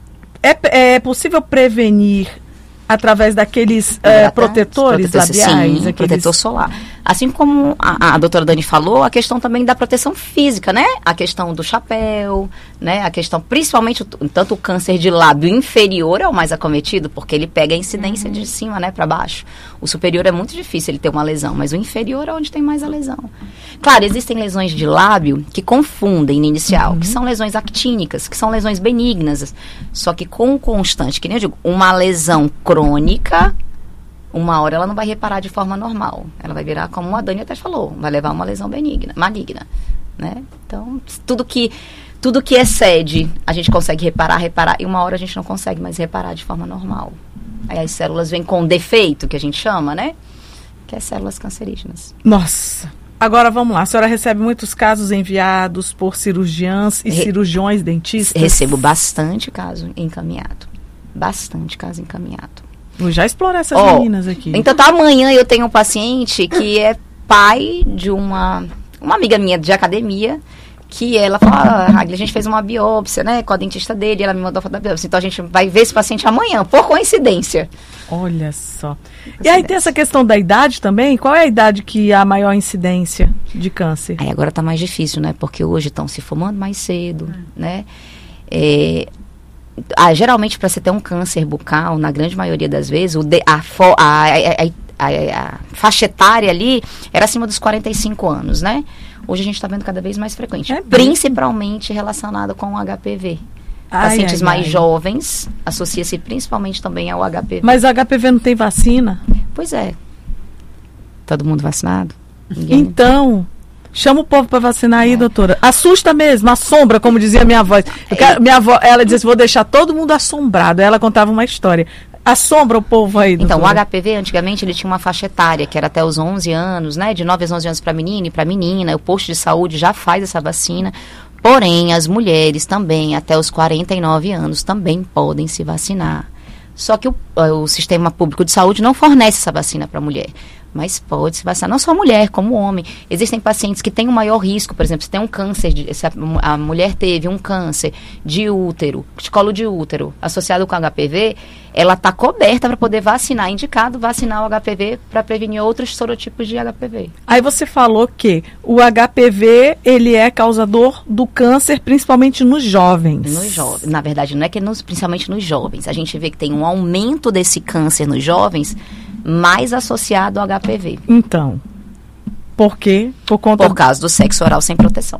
É, é possível prevenir através daqueles é, protetores protetor, labiais? Sim, aqueles... protetor solar. Assim como a, a doutora Dani falou, a questão também da proteção física, né? A questão do chapéu, né? A questão, principalmente, tanto o câncer de lábio inferior é o mais acometido, porque ele pega a incidência uhum. de cima, né, para baixo. O superior é muito difícil ele ter uma lesão, mas o inferior é onde tem mais a lesão. Claro, existem lesões de lábio que confundem no inicial, uhum. que são lesões actínicas, que são lesões benignas, só que com o constante, que nem eu digo, uma lesão crônica, uma hora ela não vai reparar de forma normal. Ela vai virar, como a Dani até falou, vai levar uma lesão benigna, maligna, né? Então, tudo que, tudo que excede, a gente consegue reparar, reparar, e uma hora a gente não consegue mais reparar de forma normal. Aí as células vêm com defeito, que a gente chama, né? Que é células cancerígenas. Nossa! Agora, vamos lá. A senhora recebe muitos casos enviados por cirurgiãs e Re- cirurgiões dentistas? Recebo bastante caso encaminhado. Bastante caso encaminhado. Vou já explorar essas oh, meninas aqui. Então, tá, amanhã eu tenho um paciente que é pai de uma, uma amiga minha de academia, que ela falou, ah, a gente fez uma biópsia, né, com a dentista dele, ela me mandou a foto da biópsia. Então, a gente vai ver esse paciente amanhã, por coincidência. Olha só. E aí tem essa questão da idade também? Qual é a idade que há a maior incidência de câncer? Aí agora tá mais difícil, né, porque hoje estão se formando mais cedo, hum. né, é... Ah, geralmente, para você ter um câncer bucal, na grande maioria das vezes, o de, a, fo, a, a, a, a, a faixa etária ali era acima dos quarenta e cinco anos, né? Hoje a gente está vendo cada vez mais frequente, é principalmente relacionado com o H P V. Ai, Pacientes ai, mais ai. jovens, associa-se principalmente também ao H P V. Mas o H P V não tem vacina? Pois é. Todo mundo vacinado? Ninguém... Então... Chama o povo para vacinar aí, é. doutora. Assusta mesmo, assombra, como dizia minha avó. Quero, minha avó, ela dizia assim, vou deixar todo mundo assombrado. Ela contava uma história. Assombra o povo aí, doutora. Então, o H P V, antigamente, ele tinha uma faixa etária, que era até os onze anos, né? De nove a onze anos para menino e para menina. O posto de saúde já faz essa vacina. Porém, as mulheres também, até os quarenta e nove anos, também podem se vacinar. Só que o, o sistema público de saúde não fornece essa vacina para a mulher. Mas pode se vacinar, não só mulher, como homem. Existem pacientes que têm um maior risco, por exemplo, se tem um câncer, de, se a, a mulher teve um câncer de útero, de colo de útero, associado com H P V, ela está coberta para poder vacinar, indicado vacinar o H P V para prevenir outros sorotipos de H P V. Aí você falou que o H P V, ele é causador do câncer, principalmente nos jovens. Nos jovens. Na verdade, não é que é nos, principalmente nos jovens. A gente vê que tem um aumento desse câncer nos jovens, mais associado ao H P V. Então, por quê? Por conta... Por causa do sexo oral sem proteção.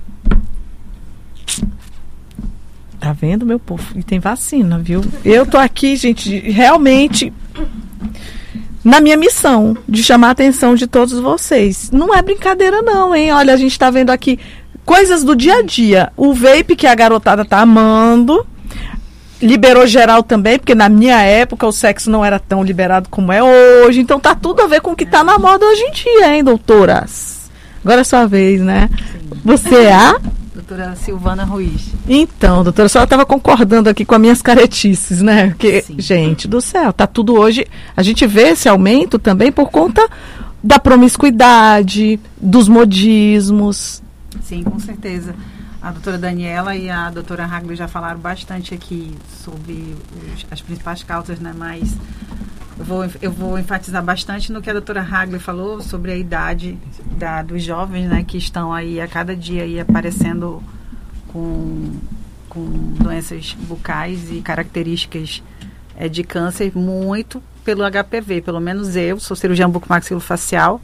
Tá vendo, meu povo? E tem vacina, viu? Eu tô aqui, gente, realmente na minha missão de chamar a atenção de todos vocês. Não é brincadeira não, hein? Olha, a gente tá vendo aqui coisas do dia a dia. O vape que a garotada tá amando... Liberou geral também, porque na minha época o sexo não era tão liberado como é hoje. Então tá tudo a ver com o que tá na moda hoje em dia, hein, doutoras? Agora é sua vez, né? Sim. Você é a? Doutora Silvana Ruiz. Então, doutora, a senhora estava concordando aqui com as minhas caretices, né? Porque, Sim. gente do céu, tá tudo hoje... A gente vê esse aumento também por conta da promiscuidade, dos modismos. Sim, com certeza. a doutora Daniela e a doutora Hagler já falaram bastante aqui sobre os, as principais causas, né? Mas eu vou, eu vou enfatizar bastante no que a doutora Hagler falou sobre a idade da, dos jovens, né? Que estão aí a cada dia aí aparecendo com, com doenças bucais e características é, de câncer muito pelo H P V. Pelo menos eu sou cirurgião bucomaxilofacial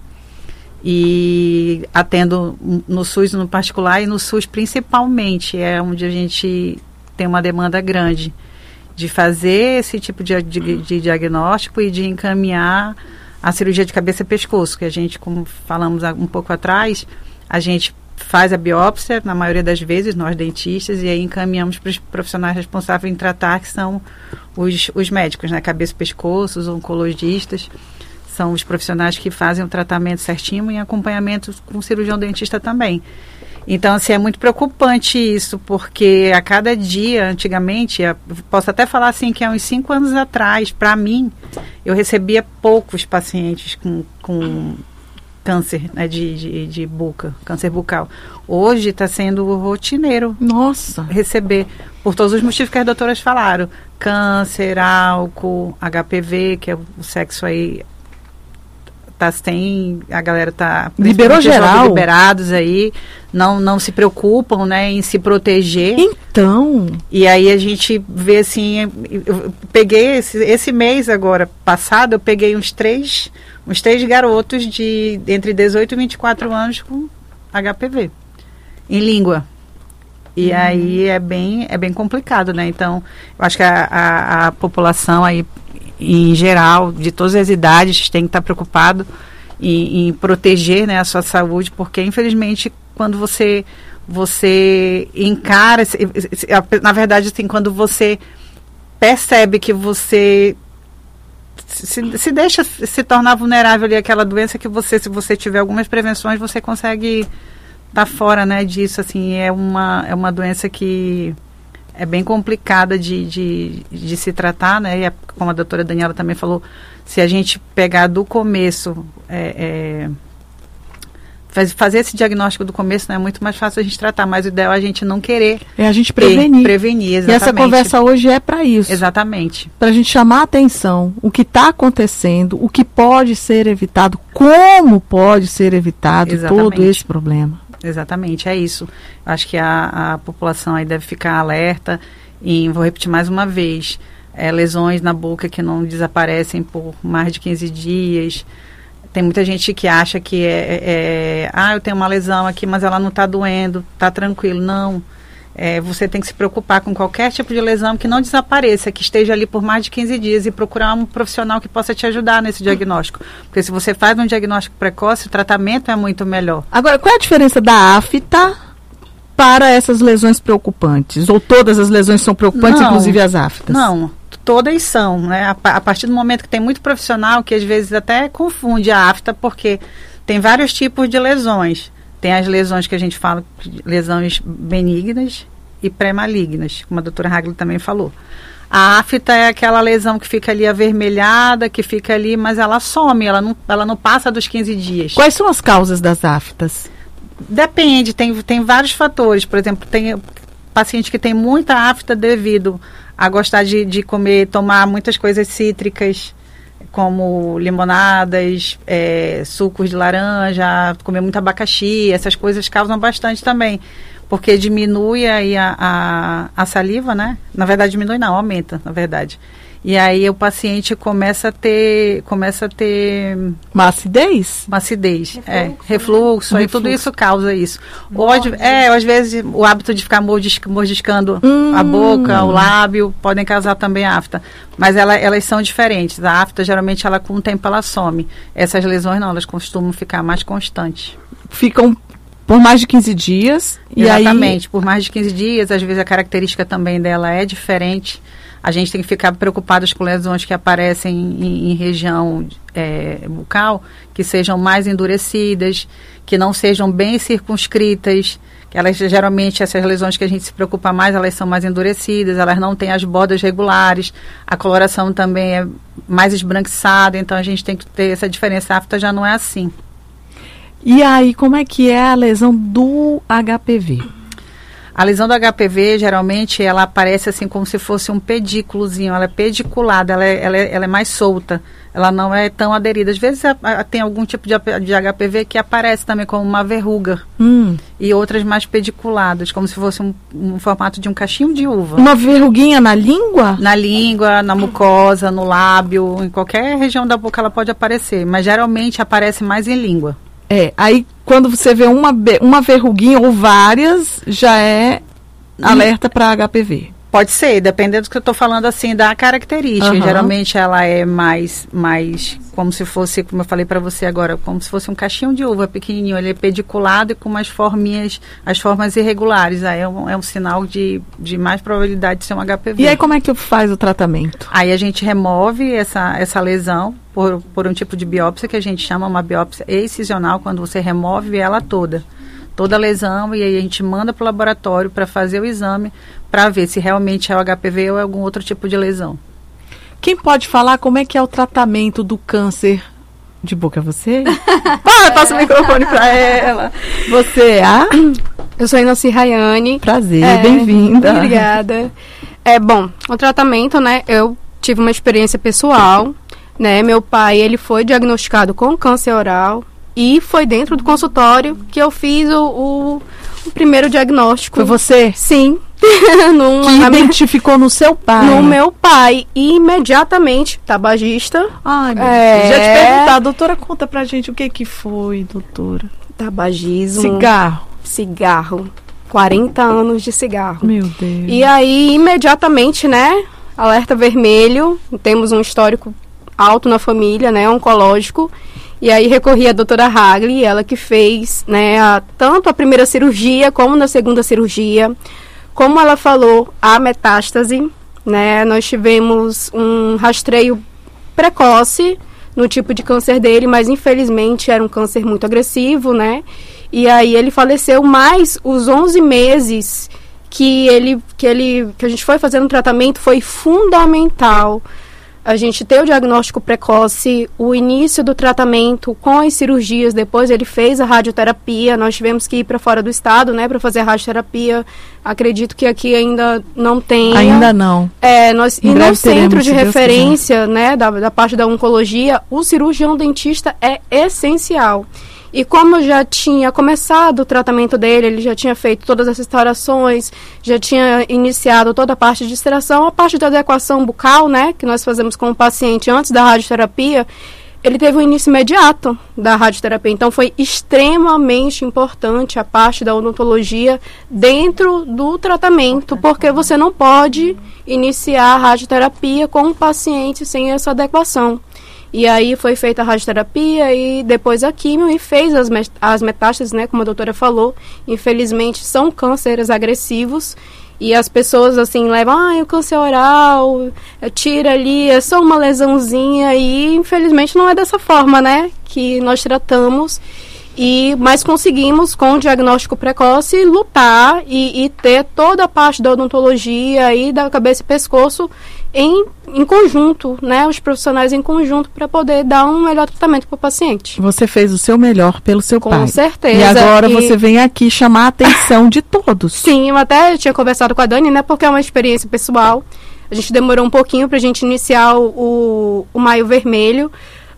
e atendo no SUS no particular e no SUS principalmente, é onde a gente tem uma demanda grande de fazer esse tipo de, de, de diagnóstico e de encaminhar a cirurgia de cabeça e pescoço, que a gente, como falamos um pouco atrás, a gente faz a biópsia, na maioria das vezes, nós dentistas, e aí encaminhamos para os profissionais responsáveis em tratar, que são os, os médicos, né, cabeça e pescoço, os oncologistas, são os profissionais que fazem o tratamento certinho e acompanhamento com o cirurgião dentista também. Então, assim, é muito preocupante isso, porque a cada dia, antigamente, eu posso até falar assim que há uns cinco anos atrás, para mim, eu recebia poucos pacientes com, com câncer, né, de, de, de boca, câncer bucal. Hoje está sendo rotineiro. Nossa! Receber, por todos os motivos que as doutoras falaram, câncer, álcool, H P V, que é o sexo aí... Tá, tem, a galera tá liberou geral, liberados aí, não, não se preocupam, né, em se proteger. Então, e aí a gente vê assim, eu peguei esse, esse mês agora passado, eu peguei uns três, uns três garotos de entre dezoito e vinte e quatro anos com H P V em língua. E hum. aí é bem, é bem complicado, né? Então, eu acho que a, a, a população aí, em geral, de todas as idades, tem que estar preocupado em, em proteger, né, a sua saúde, porque, infelizmente, quando você, você encara, na verdade, assim, quando você percebe que você se, se deixa se tornar vulnerável ali àquela doença, que você, se você tiver algumas prevenções, você consegue estar fora, né, disso, assim, é uma, é uma doença que... é bem complicada de, de, de se tratar, né? E a, como a doutora Daniela também falou, se a gente pegar do começo, é, é, faz, fazer esse diagnóstico do começo, não é muito mais fácil a gente tratar, mas o ideal é a gente não querer. É a gente prevenir. Prevenir, exatamente. E essa conversa hoje é para isso. Exatamente. Para a gente chamar a atenção, o que está acontecendo, o que pode ser evitado, como pode ser evitado exatamente. Todo esse problema. Exatamente, é isso. Acho que a, a população aí deve ficar alerta e vou repetir mais uma vez, é, lesões na boca que não desaparecem por mais de quinze dias. Tem muita gente que acha que é, é ah, eu tenho uma lesão aqui, mas ela não está doendo, está tranquilo. Não, é, você tem que se preocupar com qualquer tipo de lesão que não desapareça, que esteja ali por mais de quinze dias e procurar um profissional que possa te ajudar nesse diagnóstico. Porque se você faz um diagnóstico precoce, o tratamento é muito melhor. Agora, qual é a diferença da afta para essas lesões preocupantes? Ou todas as lesões são preocupantes, não, inclusive as aftas? Não, todas são, né? A, a partir do momento que tem muito profissional que às vezes até confunde a afta, porque tem vários tipos de lesões. Tem as lesões que a gente fala, lesões benignas e pré-malignas, como a doutora Hagler também falou. A afta é aquela lesão que fica ali avermelhada, que fica ali, mas ela some, ela não, ela não passa dos quinze dias. Quais são as causas das aftas? Depende, tem, tem vários fatores. Por exemplo, tem paciente que tem muita afta devido a gostar de, de comer, tomar muitas coisas cítricas, como limonadas, é, sucos de laranja, comer muito abacaxi, essas coisas causam bastante também, porque diminui aí a, a, a saliva, né? Na verdade diminui não, aumenta, na verdade. E aí o paciente começa a ter, começa a ter... Uma acidez? Uma acidez, refluxo, é. Refluxo, refluxo. Aí tudo isso causa isso. Ou, é, ou às vezes o hábito de ficar mordisc, mordiscando hum. a boca, o lábio, podem causar também afta. Mas ela, elas são diferentes. A afta, geralmente, ela com o tempo ela some. Essas lesões não, elas costumam ficar mais constantes. Ficam por mais de quinze dias? E Exatamente, aí... por mais de quinze dias. Às vezes a característica também dela é diferente. A gente tem que ficar preocupados com lesões que aparecem em, em região é, bucal, que sejam mais endurecidas, que não sejam bem circunscritas. Que elas, geralmente, essas lesões que a gente se preocupa mais, elas são mais endurecidas, elas não têm as bordas regulares, a coloração também é mais esbranquiçada, então a gente tem que ter essa diferença. A afta já não é assim. E aí, como é que é a lesão do H P V? A lesão do H P V, geralmente, ela aparece assim como se fosse um pedículozinho, ela é pediculada, ela é, ela é, ela é mais solta, ela não é tão aderida. Às vezes a, a, tem algum tipo de, de H P V que aparece também como uma verruga, hum. e outras mais pediculadas, como se fosse um, um formato de um cachinho de uva. Uma verruguinha na língua? Na língua, na mucosa, no lábio, em qualquer região da boca ela pode aparecer, mas geralmente aparece mais em língua. É, aí quando você vê uma, uma verruguinha ou várias, já é alerta para H P V. Pode ser, dependendo do que eu estou falando, assim, da característica. Uhum. Geralmente ela é mais, mais, como se fosse, como eu falei para você agora, como se fosse um cachinho de uva pequenininho. Ele é pediculado e com umas forminhas, as formas irregulares. Aí é um, é um sinal de, de mais probabilidade de ser um H P V. E aí como é que faz o tratamento? Aí a gente remove essa, essa lesão por, por um tipo de biópsia que a gente chama uma biópsia excisional, quando você remove ela toda. Toda a lesão, e aí a gente manda para o laboratório para fazer o exame, para ver se realmente é o H P V ou é algum outro tipo de lesão. Quem pode falar como é que é o tratamento do câncer de boca? É você? Ah, passa o microfone para ela. Você, ah? Eu sou Inaci Rayane. Prazer, é, bem-vinda. Obrigada. É, bom, o tratamento, né, eu tive uma experiência pessoal, né, meu pai, ele foi diagnosticado com câncer oral, e foi dentro do consultório que eu fiz o, o, o primeiro diagnóstico. Foi você? Sim. Num, que identificou no seu pai? No meu pai. E imediatamente, tabagista. Ai, meu é... Deus. Já te perguntar, doutora, conta pra gente o que que foi, doutora. Tabagismo. Cigarro. Cigarro. quarenta anos de cigarro. Meu Deus. E aí, imediatamente, né, alerta vermelho. Temos um histórico alto na família, né, oncológico. E aí recorri à doutora Hagli, ela que fez, né, a, tanto a primeira cirurgia como na segunda cirurgia. Como ela falou, a metástase, né, nós tivemos um rastreio precoce no tipo de câncer dele, mas infelizmente era um câncer muito agressivo, né? E aí ele faleceu, mais os onze meses que ele, que ele, que a gente foi fazendo o tratamento foi fundamental. A gente ter o diagnóstico precoce, o início do tratamento com as cirurgias, depois ele fez a radioterapia, nós tivemos que ir para fora do estado, né, para fazer a radioterapia. Acredito que aqui ainda não tem. Ainda não. É, nós, e no centro de referência, né, da, da parte da oncologia, o cirurgião dentista é essencial. E como eu já tinha começado o tratamento dele, ele já tinha feito todas as restaurações, já tinha iniciado toda a parte de extração, a parte da adequação bucal, né, que nós fazemos com o paciente antes da radioterapia, ele teve um início imediato da radioterapia. Então, foi extremamente importante a parte da odontologia dentro do tratamento, porque você não pode iniciar a radioterapia com o paciente sem essa adequação. E aí foi feita a radioterapia e depois a quimio e fez as, met as metástases, né, como a doutora falou. Infelizmente são cânceres agressivos e as pessoas assim levam, ah, o câncer oral, tira ali, é só uma lesãozinha, e infelizmente não é dessa forma, né, que nós tratamos. E, mas conseguimos, com o diagnóstico precoce, lutar e, e ter toda a parte da odontologia e da cabeça e pescoço em, em conjunto, né? Os profissionais em conjunto para poder dar um melhor tratamento para o paciente. Você fez o seu melhor pelo seu com pai. Com certeza. E agora e... você vem aqui chamar a atenção de todos. Sim, eu até tinha conversado com a Dani, né? Porque é uma experiência pessoal. A gente demorou um pouquinho para a gente iniciar o, o, o Maio Vermelho,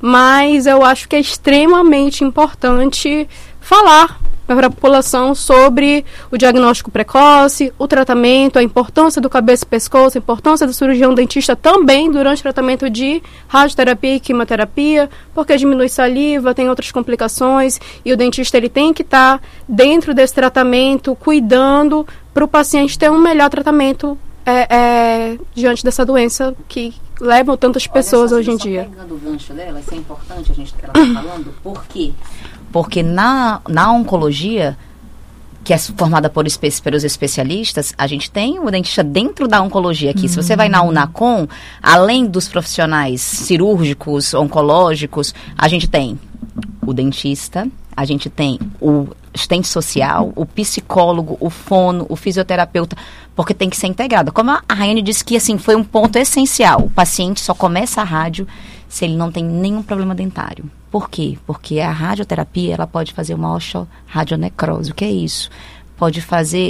mas eu acho que é extremamente importante falar para a população sobre o diagnóstico precoce, o tratamento, a importância do cabeça e pescoço, a importância do cirurgião dentista também durante o tratamento de radioterapia e quimioterapia, porque diminui saliva, tem outras complicações, e o dentista ele tem que estar tá dentro desse tratamento, cuidando para o paciente ter um melhor tratamento é, é, diante dessa doença que levam tantas pessoas Olha, hoje em só dia. Pegando o gancho dela, isso é importante a gente ela tá falando, por quê? Porque na, na oncologia, que é formada por espe pelos especialistas, a gente tem o dentista dentro da oncologia aqui. Uhum. Se você vai na Unacom, além dos profissionais cirúrgicos, oncológicos, a gente tem o dentista, a gente tem o assistente social, o psicólogo, o fono, o fisioterapeuta, porque tem que ser integrado. Como a Rayane disse que assim, foi um ponto essencial, o paciente só começa a rádio se ele não tem nenhum problema dentário. Por quê? Porque a radioterapia ela pode fazer uma osteoradionecrose. O que é isso? Pode fazer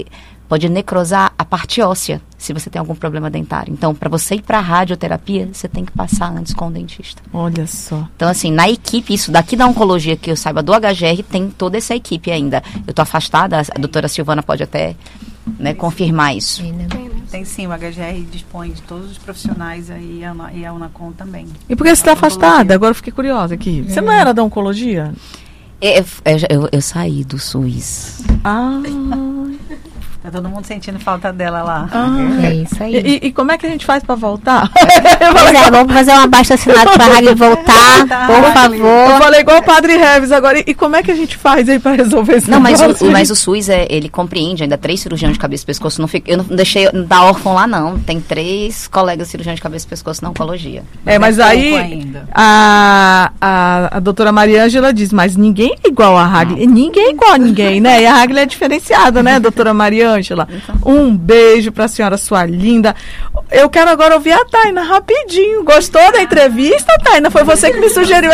pode necrosar a parte óssea, se você tem algum problema dentário. Então, para você ir para a radioterapia, você tem que passar antes com o dentista. Olha só. Então, assim, na equipe, isso daqui da oncologia, que eu saiba, do H G R, tem toda essa equipe ainda. Eu tô afastada, a doutora Silvana pode até, né, confirmar isso. Tem sim, o H G R dispõe de todos os profissionais aí, e a Unacom também. E por que você está afastada? Agora eu fiquei curiosa aqui. Você não era da oncologia? Eu, eu, eu, eu saí do SUS. Ah... Tá todo mundo sentindo falta dela lá. Ah, é isso aí. E, e como é que a gente faz para voltar? Pois é, vamos fazer um abaixo-assinado para a Ragli voltar, por favor. Eu falei igual o Padre Reves agora. E, e como é que a gente faz aí para resolver esse Não, mas negócio? o, mas o SUS, é, ele compreende ainda três cirurgiões de cabeça e pescoço. Não fico, eu não deixei da órfão lá, não. Tem três colegas cirurgiões de cabeça e pescoço na oncologia. É, mas aí a, a, a doutora Maria Ângela diz, mas ninguém é igual a Ragli. Ninguém é igual a ninguém, né? E a Ragli é diferenciada, né, doutora Maria Ângela? Um beijo para a senhora, sua linda. Eu quero agora ouvir a Taina rapidinho. Gostou da entrevista, Taina? Foi você que me sugeriu